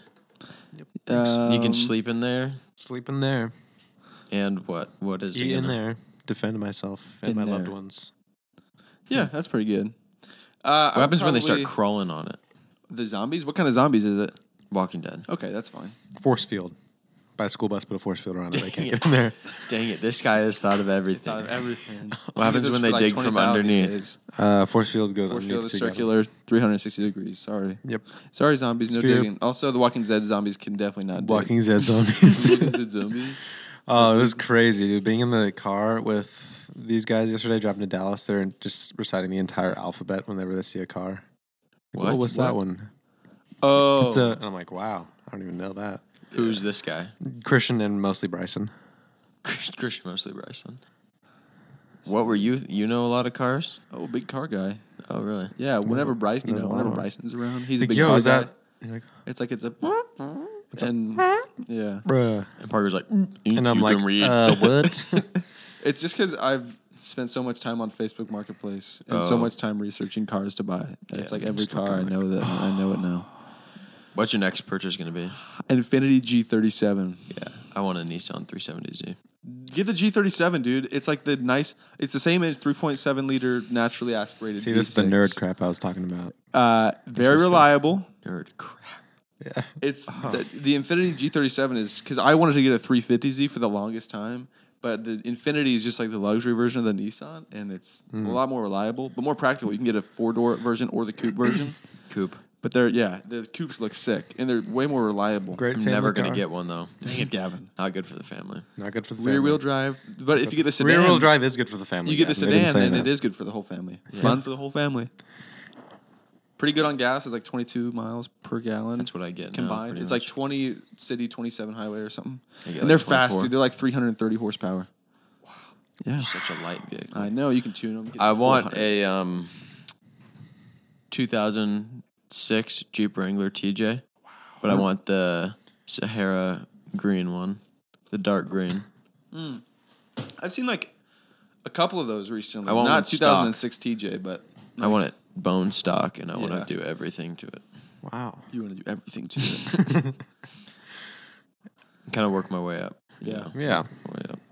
Um, You can sleep in there. Sleep in there. And what? What is it Eat in gonna- there. Defend myself and In my loved there. ones. Yeah, that's pretty good. Uh, What happens when they start crawling on it? the zombies? What kind of zombies is it? Walking Dead. Okay, that's fine. Force field. Buy a school bus, put a force field around it. They Dang can't it. get in there. Dang it! This guy has thought of everything. everything. What happens when they dig from underneath? Uh, force field goes Force underneath field is together. circular, three hundred sixty degrees. Sorry. Yep. Sorry, zombies. No Sphere. digging. Also, the Walking Dead zombies can definitely not dig. Walking Dead zombies. Walking Dead zombies. Oh, it was crazy, dude. Being in the car with these guys yesterday, driving to Dallas, they're just reciting the entire alphabet whenever they see a car. Like, What? oh, what's that What? one? Oh. It's a, and I'm like, wow, I don't even know that. Who's this guy? Christian and mostly Bryson. Christian mostly Bryson. What were you? You know a lot of cars? oh, big car guy. Oh, really? Yeah, whenever Bryson, you There's know, a lot whenever of them. Bryson's around, he's It's a like, big yo, car is guy. that? You're like, It's like it's a, and yeah, bruh. And Parker's like, "Mm, And I'm you like, can read." uh, what? it's just because I've spent so much time on Facebook Marketplace and so Oh. much time researching cars to buy. That Yeah, it's like every just look car I on, like- know that I know it now. What's your next purchase going to be? Infinity G thirty-seven. Yeah, I want a Nissan three seventy Z. Get the G thirty-seven, dude. It's like the nice. It's the same as three point seven liter naturally aspirated. See, this is the V nerd six. crap I was talking about. Uh, very so- reliable. Nerd crap. Yeah. It's the, the Infinity G thirty-seven is because I wanted to get a three fifty Z for the longest time, but the Infinity is just like the luxury version of the Nissan, and it's Mm. a lot more reliable, but more practical. You can get a four door version or the coupe version, Coupe. but they're yeah, the coupes look sick and they're way more reliable. Great. I'm family never going car. to get one, though. Dang it, Gavin. Not good for the family. Not good for the Rear family. wheel drive, but if you get the sedan, Rear wheel drive is good for the family. you get the guys. They've been sedan, saying and that. it is good for the whole family. Fun for the whole family. Pretty good on gas. It's like twenty-two miles per gallon. That's what I get now, combined. pretty it's like much. twenty city, twenty-seven highway or something. I get And like they're fast, twenty-four. dude. They're like three hundred thirty horsepower. Wow. Yeah. Such a light vehicle. I know. You can tune them. I want a um, two thousand six Jeep Wrangler T J, but I want the Sahara green one, the dark green. I've seen like a couple of those recently. I want Not one two thousand six T J, but I want it bone stock, and I Yeah. want to do everything to it. Wow. you want to do everything to it. Kind of work my way up. you Yeah. know, Yeah. way up.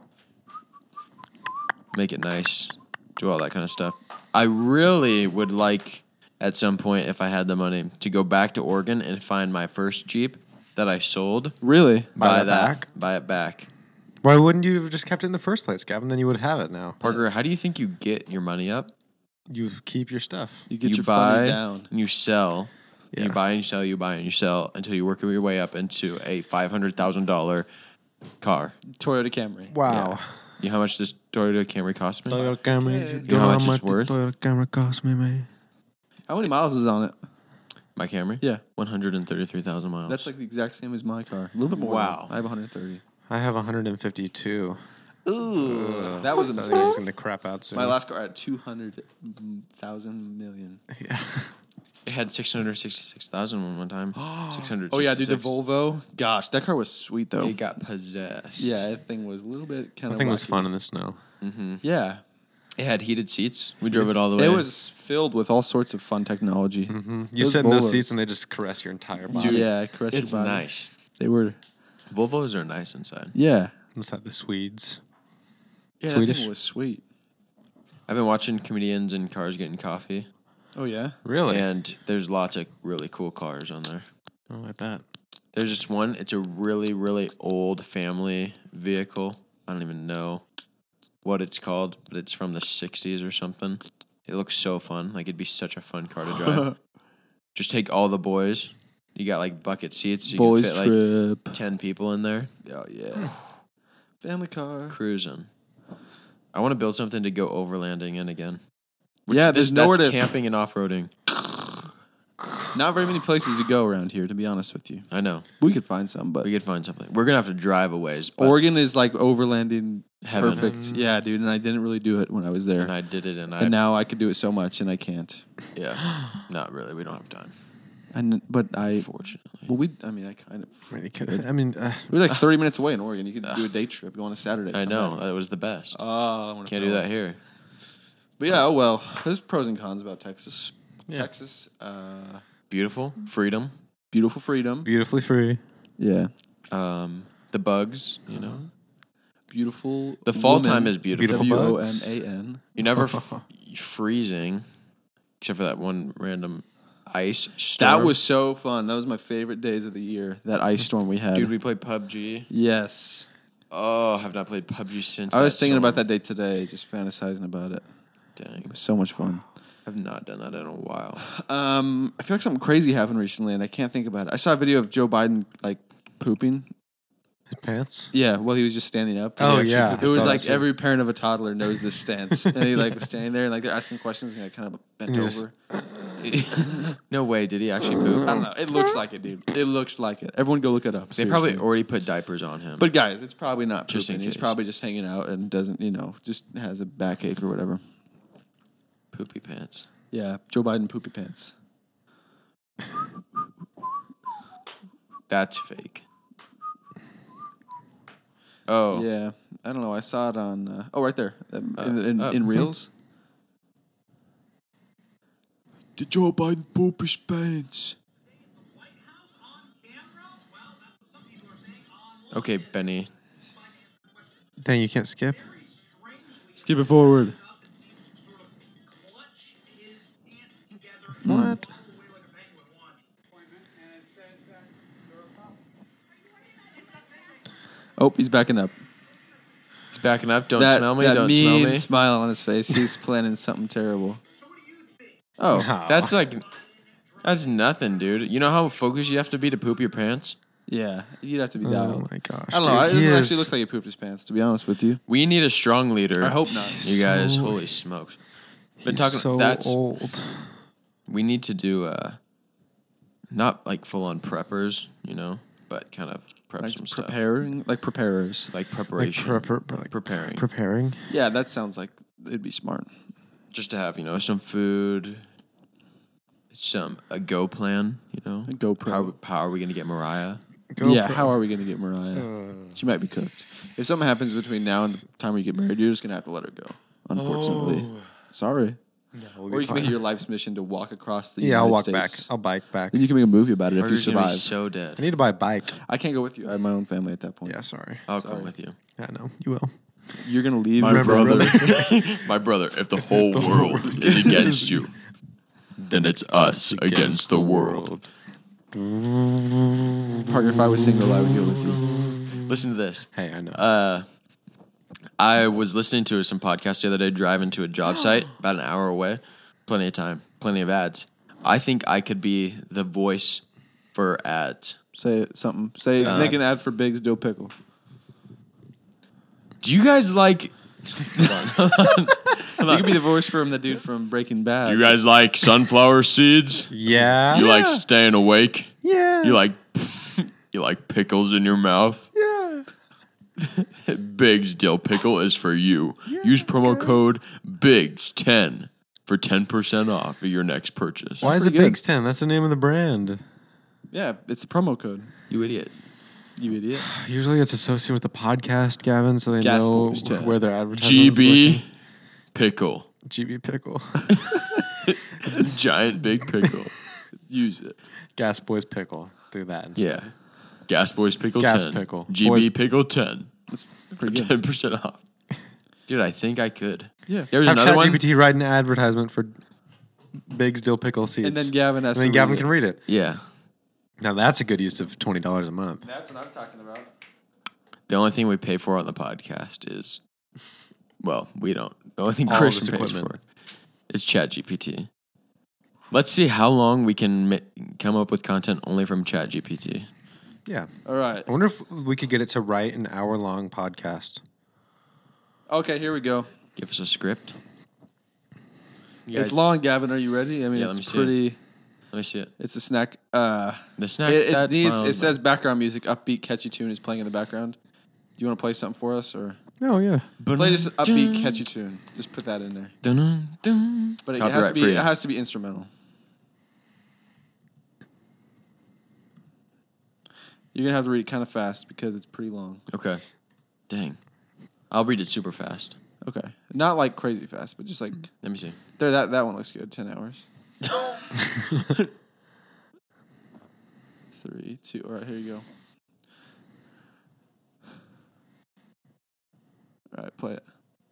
Make it nice. Do all that kind of stuff. I really would like, at some point, if I had the money, to go back to Oregon and find my first Jeep that I sold. Really? Buy Buy that that. back? Buy it back. Why wouldn't you have just kept it in the first place, Gavin? Then you would have it now. Parker, how do you think you get your money up? You keep your stuff. You get you your buy funny down. and you sell, Yeah. You buy and you sell, you buy and you sell until you work your way up into a five hundred thousand dollar car. Toyota Camry. Wow. You know how much this Toyota Camry cost me? Toyota Camry. You know how much it's worth? the Toyota Camry cost me, man? How many miles is on it? My Camry? Yeah. one hundred thirty-three thousand miles. That's like the exact same as my car. A little bit more. Wow. I have one hundred thirty. I have one hundred fifty-two. Ooh. That was a I think mistake. it's gonna crap out soon. My last car had two hundred thousand million. Yeah. It had six hundred sixty-six thousand one time. six hundred. Oh, yeah, dude, the Volvo. Gosh, that car was sweet, though. It got possessed. Yeah, that thing was a little bit kind I of think it was fun in the snow. Mm-hmm. Yeah. It had heated seats. We drove it all the way. It was filled with all sorts of fun technology. Mm-hmm. You Those sit in those Volvos. seats and they just caress your entire body. Dude, yeah, caress It's your body. nice. They were, Volvos are nice inside. yeah. What's that? The Swedes. Yeah, that Swedish? thing was sweet. I've been watching comedians in cars getting coffee. Oh, yeah? Really? And there's lots of really cool cars on there. Oh, I bet. There's just one. It's a really, really old family vehicle. I don't even know what it's called, but it's from the sixties or something. It looks so fun. Like, it'd be such a fun car to drive. Just take all the boys. You got, like, bucket seats. You Boys can fit, trip. like, ten people in there. Oh, yeah. Family car. Cruising. I want to build something to go overlanding in again. Yeah, This, there's nowhere that's to... camping and off-roading. Not very many places to go around here, to be honest with you. I know. We could find some, but... We could find something. We're going to have to drive a ways. But Oregon is like overlanding Heaven. perfect. Yeah, dude, and I didn't really do it when I was there. And I did it, and I... And now I could do it so much, and I can't. Yeah. Not really. We don't have time. And But I... Unfortunately. Well, we... I mean, I kind of... Really could. I mean, uh, We're like thirty minutes away in Oregon. You could do a day trip. Go on a Saturday. I come know. back. That was the best. Oh, I wanna Can't throw do up. that here. But yeah, oh well. There's pros and cons about Texas. Yeah. Texas, uh, Beautiful. Freedom. beautiful freedom. beautifully free. Yeah. Um, the bugs, you know. Beautiful. The fall woman. time is beautiful. Beautiful W O M bugs. A N. You're never f- freezing, except for that one random ice storm. That was so fun. That was my favorite days of the year. That ice storm we had. Dude, we played P U B G. Yes. Oh, have not played P U B G since. I was that thinking storm. about that day today, just fantasizing about it. Dang. It was so much fun. I've not done that in a while. Um, I feel like something crazy happened recently, and I can't think about it. I saw a video of Joe Biden like pooping. His pants. Yeah, well, he was just standing up. Oh, He actually yeah. pooped. I It was saw like that too. every parent of a toddler knows this stance, and he like was standing there, and like they're asking questions, and he like, kind of bent And he just- over. No way. Did he actually poop? I don't know. It looks like it, dude. It looks like it. Everyone go look it up. They seriously. probably already put diapers on him. But guys, it's probably not Just in pooping. He's case. probably just hanging out and doesn't, you know, just has a backache or whatever. Poopy pants. Yeah, Joe Biden poopy pants. That's fake. Oh. Yeah, I don't know. I saw it on. Uh, oh, right there um, Uh, in, in, uh, in reels. Did Joe Biden poop his pants? Okay, Benny. Dang, you can't skip. Skip it forward. What? Oh, he's backing up. He's backing up. Don't that, smell me. That Don't mean smell me. smile on his face. He's planning something terrible. Oh, No. That's like, that's nothing, dude. You know how focused you have to be to poop your pants? yeah. You'd have to be Oh dialed. my gosh. I don't know. dude, It he doesn't is- actually look like he pooped his pants, to be honest with you. We need a strong leader. I hope not. You guys, So- holy smokes. Been he's talking. so that's old. we need to do uh, not like full on preppers, you know, but kind of prep Like some stuff. preparing, like preparers. Like Like, preparation, pre- pre- like preparing, preparing. Yeah, that sounds like it'd be smart. just to have you know some food, some a go plan, you know. A GoPro. How, how are we gonna get Mariah? Go yeah, pro- how are we going to get Mariah? She might be cooked. If something happens between now and the time we get married, you're just going to have to let her go, unfortunately. Sorry. Yeah, we'll Or be you can fine. make it your life's mission to walk across the Yeah, I'll United walk States. back. I'll bike back. Then you can make a movie about it if you Carter's gonna be survive. so I dead. need to buy a bike. I can't go with you. I have my own family at that point. Yeah, sorry. I'll Sorry. come with you. I know you will. You're going to leave My your brother. My brother. If the whole world is against you, then it's us against the world. Parker, if I was single, I would go with you. Listen to this. Hey, I know. Uh, I was listening to some podcast the other day, driving to a job site about an hour away. Plenty of time, plenty of ads. I think I could be the voice for at. Say it, something. Say Uh, make an ad for Big's Dill Pickle. Do you guys like? You could be the voice from the dude from Breaking Bad. You guys like sunflower seeds? Yeah. You like staying awake? Yeah. You like you like pickles in your mouth? Yeah. Big's Dill Pickle is for you. Use promo code Bigs ten for ten percent off of your next purchase. Why is it pretty good. Bigs ten? That's the name of the brand. Yeah, it's a promo code. You idiot. You idiot. Usually it's associated with the podcast, Gavin, so they Gas know Boys ten. where their advertising G B Pickle. G B Pickle. Giant big pickle. Use it. Gas Boys Pickle. Do that instead. Yeah. Gas Boys Pickle Gas ten. Pickle. G B Boys- Pickle ten. That's For pretty good. ten percent off. Dude, I think I could. Yeah. There's Have another one. ChatGPT write an advertisement for Big's Dill Pickle seeds. And then Gavin has And then to Gavin read can it. read it. Yeah. Now that's a good use of twenty dollars a month. That's what I'm talking about. The only thing we pay for on the podcast is, well, we don't. The only thing All Christian this pays equipment. for is ChatGPT. Let's see how long we can ma- come up with content only from ChatGPT. Yeah. All right. I wonder if we could get it to write an hour long podcast. Okay, here we go. Give us a script. You It's guys- long, Gavin. Are you ready? I mean, Yeah, let me it's see pretty. Let me see it. It's a snack. Uh, The snack. it it that's needs. fine, It says but- background music, upbeat, catchy tune is playing in the background. Do you want to play something for us, or Oh, yeah. play just an upbeat, catchy tune? Just put that in there. Dun, dun. But it has Copyright to be. free. It has to be instrumental. You're gonna have to read it kind of fast because it's pretty long. Okay. Dang. I'll read it super fast. Okay, not like crazy fast, but just like Let me see. there. That that one looks good. Ten hours. Three, two. All right, here you go. All right, play it.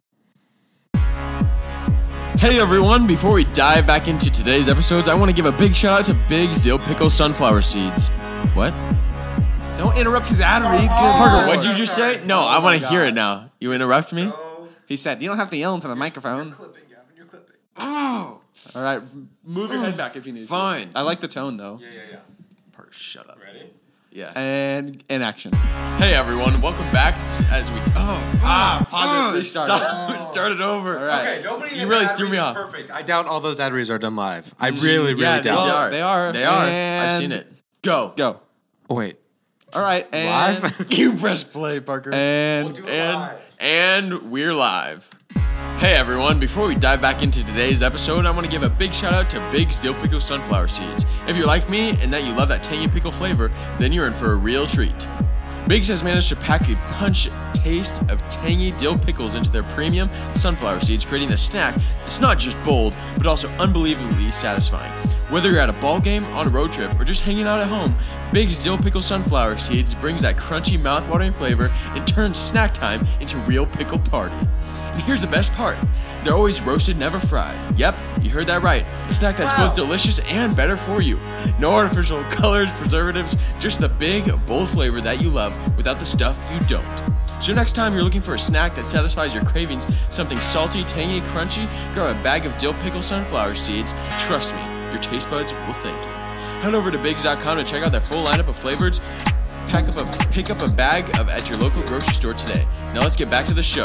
Hey everyone, before we dive back into today's episodes, I want to give a big shout out to Big's Dill Pickle Sunflower Seeds. What? Don't interrupt his ad read. Parker, what'd you just say? No, I want to hear it now. You interrupt me? He said, "You don't have to yell into the microphone." clipping, Gavin. You're clipping. Oh. All right, move your head back if you need Fine. to. I like the tone though. Yeah, yeah, yeah. Parker, shut up. Ready? Yeah. And in action. Hey everyone, welcome back as we. Oh, ah, pause it. restart Stop. it. Start it over. All right. Okay, nobody. You in really the ad threw reads me is off. Perfect. I doubt all those ad reads are done live. I really, really yeah, doubt. they Well, are. they are. They are. I've And- seen it. Go. Go. Oh, wait. All right, and Live? You press play, Parker. and And and we're live. Hey everyone, before we dive back into today's episode, I want to give a big shout out to Big's Dill Pickle Sunflower Seeds. If you're like me and that you love that tangy pickle flavor, then you're in for a real treat. Big's has managed to pack a punch taste of tangy dill pickles into their premium sunflower seeds, creating a snack that's not just bold, but also unbelievably satisfying. Whether you're at a ball game, on a road trip, or just hanging out at home, Big's Dill Pickle Sunflower Seeds brings that crunchy, mouth-watering flavor and turns snack time into a real pickle party. And here's the best part. They're always roasted, never fried. Yep, you heard that right. A snack that's both delicious and better for you. No artificial colors, preservatives, just the big, bold flavor that you love without the stuff you don't. So next time you're looking for a snack that satisfies your cravings, something salty, tangy, crunchy, grab a bag of dill pickle sunflower seeds. Trust me, your taste buds will thank you. Head over to bigs dot com to check out their full lineup of flavors. Pack up a, pick up a bag of at your local grocery store today. Now let's get back to the show.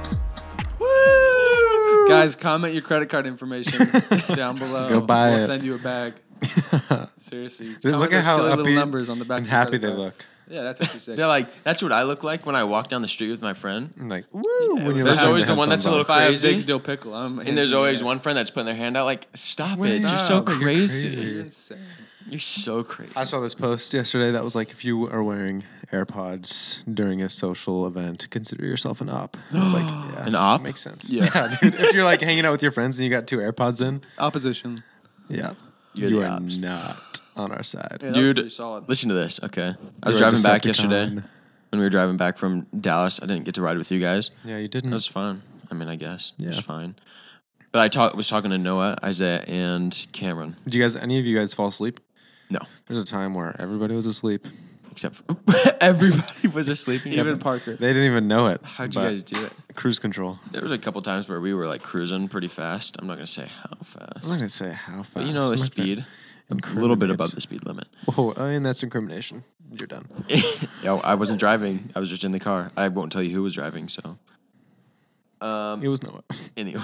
Woo! Guys, comment your credit card information down below. Go buy we'll it. send you a bag. Seriously. Look Comment at those how silly little upbeat numbers on the back and of your happy credit they card. look. Yeah, that's actually sick. They're like, that's what I look like when I walk down the street with my friend. I'm like, woo. when you're there's listening always to the one that's a headphones little on. Five crazy. Big's Dill Pickle. I'm And there's always one friend that's putting their hand out like, stop it, you're so Stop it, you're crazy. crazy. You're insane. You're so crazy. I saw this post yesterday that was like, if you are wearing AirPods during a social event, consider yourself an op. I was like, yeah, An op? that makes sense. Yeah. dude. If you're like hanging out with your friends and you got two AirPods in, Opposition. yeah, You're you the are ops. not on our side. Yeah, that was Dude, pretty solid. listen to this, okay? I was You're a driving back Decepticon. yesterday when we were driving back from Dallas. I didn't get to ride with you guys. Yeah, you didn't. It was fun. I mean, I guess it was Yeah. fine. But I talk, was talking to Noah, Isaiah, and Cameron. Did you guys, any of you guys fall asleep? No, There's a time where everybody was asleep. except for everybody was asleep. Even Parker. They didn't even know it. How'd you but guys do it? Cruise control. There was a couple times where we were like cruising pretty fast. I'm not gonna say how fast, I'm not gonna say how fast. but you know, I'm the not speed, gonna a little bit incriminate. above the speed limit. Oh, and that's incrimination. You're done. Yo, I wasn't driving. I was just in the car. I won't tell you who was driving. So, um, It was Noah. anyway.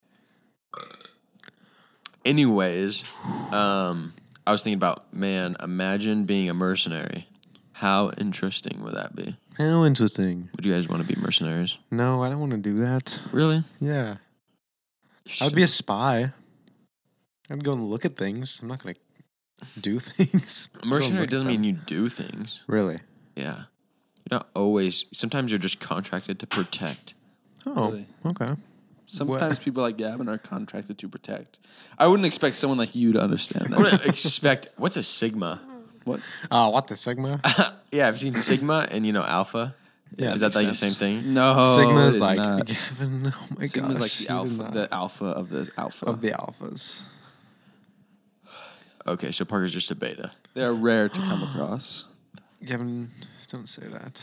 Anyways, um, I was thinking about, man, imagine being a mercenary. How interesting would that be? How interesting. Would you guys want to be mercenaries? No, I don't want to do that. Really? Yeah. I'd be a spy. I'd go and look at things. I'm not going to do things. A mercenary doesn't mean you do things. Really? Yeah. You're not always. Sometimes you're just contracted to protect. Oh, Really? okay. Sometimes people like Gavin are contracted to protect. I wouldn't expect someone like you to understand I would that. expect. What's a sigma? What? Uh, what the Sigma? Yeah, I've seen sigma and you know alpha. Yeah, Is that makes like the sense. same thing? No, Sigma it is is like, not. Gavin, oh my Sigma's gosh. like the you did alpha, not- the alpha of the alpha. of the alphas. Okay, so Parker's just a beta. They're rare to come across. Gavin, don't say that.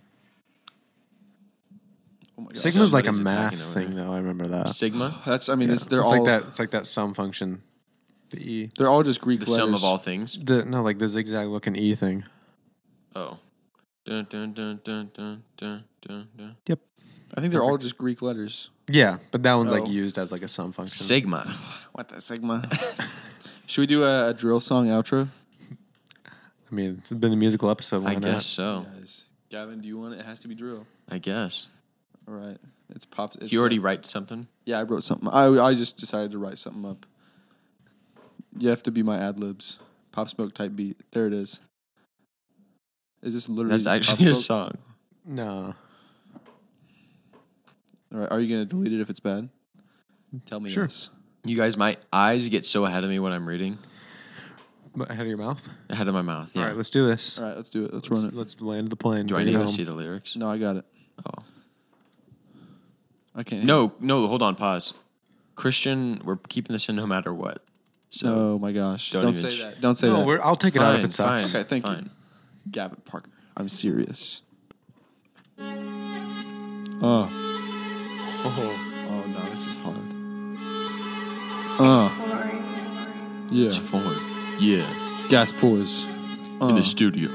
Oh my god. Sigma's like a Somebody's math attacking over thing, there. though. I remember that. Sigma, That's. I mean, Yeah. it's, they're it's all like that. It's like that sum function. The E. They're all just Greek the letters. sum of all things. The no, like the zigzag looking E thing. Oh. Dun, dun, dun, dun, dun, dun, dun, dun. Yep. I think they're all just Greek letters. Yeah, but that one's Oh. like used as like a sum function. Sigma. What the Sigma? Should we do a, a drill song outro? I mean, it's been a musical episode. Why I not? guess so. Guys, Gavin, do you want it? It has to be drill. I guess. All right. It's popped. It's You already uh, write something? Yeah, I wrote something. I I just decided to write something up. You have to be my ad libs. Pop Smoke type beat. There it is. Is this literally? That's Pop actually a Smoke? song. No. All right. Are you gonna delete it if it's bad? Tell me Sure. yes. You guys, my eyes get so ahead of me when I'm reading. But ahead of your mouth. Ahead of my mouth, yeah. All right, let's do this. All right. Let's do it. Let's Let's, run it. let's land the plane. Do I bring need it to home. see the lyrics? No, I got it. Oh. I can't. No, no, hold on, pause. Christian, we're keeping this in no matter what. So oh my gosh! don't Don't, even say sh- that. Don't say No, that. we're, I'll take it out if Fine, it sucks. fine. Okay, thank you. fine. Gavin Parker. I'm serious. Oh. Oh no, this is hard. Uh. Yeah. It's four. Yeah. Gas boys. Uh. In the studio.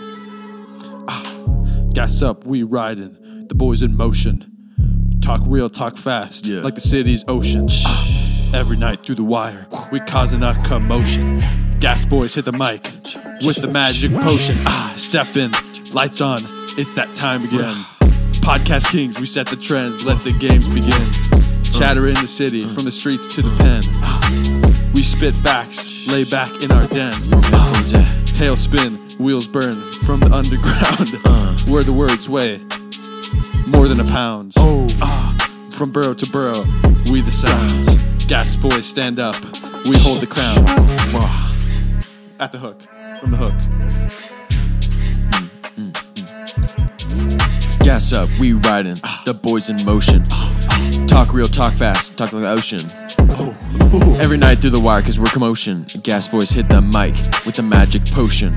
Gas up, we riding. The boys in motion. Talk real, talk fast. Yeah. Like the city's ocean. Ah. Every night through the wire, we causing a commotion. Gas boys hit the mic with the magic potion. Ah, step in, lights on, it's that time again. Podcast kings, we set the trends, let the games begin. Chatter in the city, from the streets to the pen. Ah, we spit facts, lay back in our den. Ah, tail spin, wheels burn from the underground. Where the words weigh more than a pound. Oh, ah, from borough to borough, we the sounds. Gas boys stand up, we hold the crown. Wah. At the hook, from the hook. Gas up, we riding. The boys in motion. Talk real, talk fast, talk like the ocean. Every night through the wire, cause we're commotion. Gas boys hit the mic with the magic potion.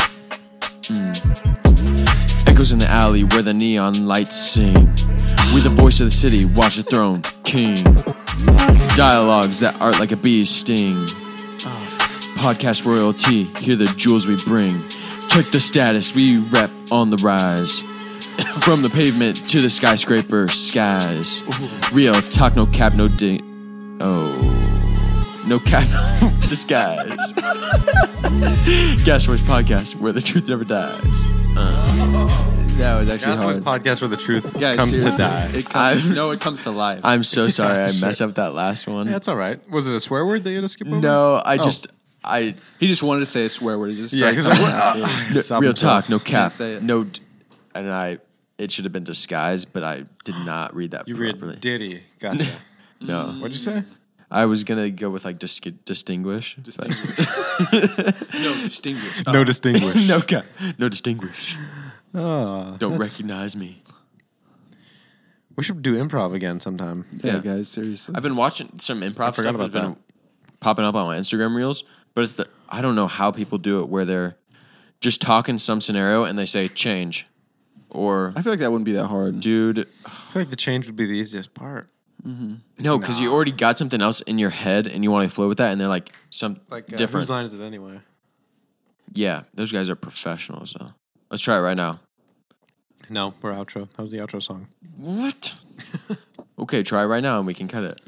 Mm. Echoes in the alley where the neon lights sing. We the voice of the city, watch the throne, king. Dialogues that art like a bee's sting. Podcast royalty, hear the jewels we bring. Check the status, we rep on the rise. From the pavement to the skyscraper skies. Real talk, no cap, no di- Oh. No cap, no disguise. Gas Boys Podcast, where the truth never dies. Uh. That was actually Gas Boys hard. podcast where the truth Guys, comes to seriously, die. It comes, I'm- no, it comes to life. I'm so sorry I sure. messed up that last one. Yeah, that's all right. Was it a swear word that you had to skip over? No, I Oh. just I he just wanted to say a swear word. He just Yeah, started because coming- no, Stop real himself. talk, no cap, say it. no, d- and I. It should have been disguised, but I did not read that You properly. read Diddy. Gotcha. No, What'd you say? I was gonna go with like dis- distinguish. but- no, distinguished. No distinguish. no cap, no distinguish. Oh, Don't that's- recognize me. We should do improv again sometime. Yeah, Yeah. guys, seriously. I've been watching some improv forgot stuff. Has about been popping up on my Instagram reels, but it's the I don't know how people do it where they're just talk in some scenario and they say change, or I feel like that wouldn't be that hard. dude, I feel like the change would be the easiest part. no, because you already got something else in your head and you want to flow with that, and they're like some Like uh, different. whose line is it anyway? Yeah, those guys are professionals. though. Let's try it right now. No, we're outro. That was the outro song. What? Okay, try it right now and we can cut it.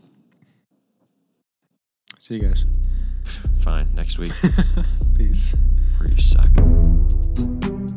See you guys. Fine, next week. Peace. Where you suck.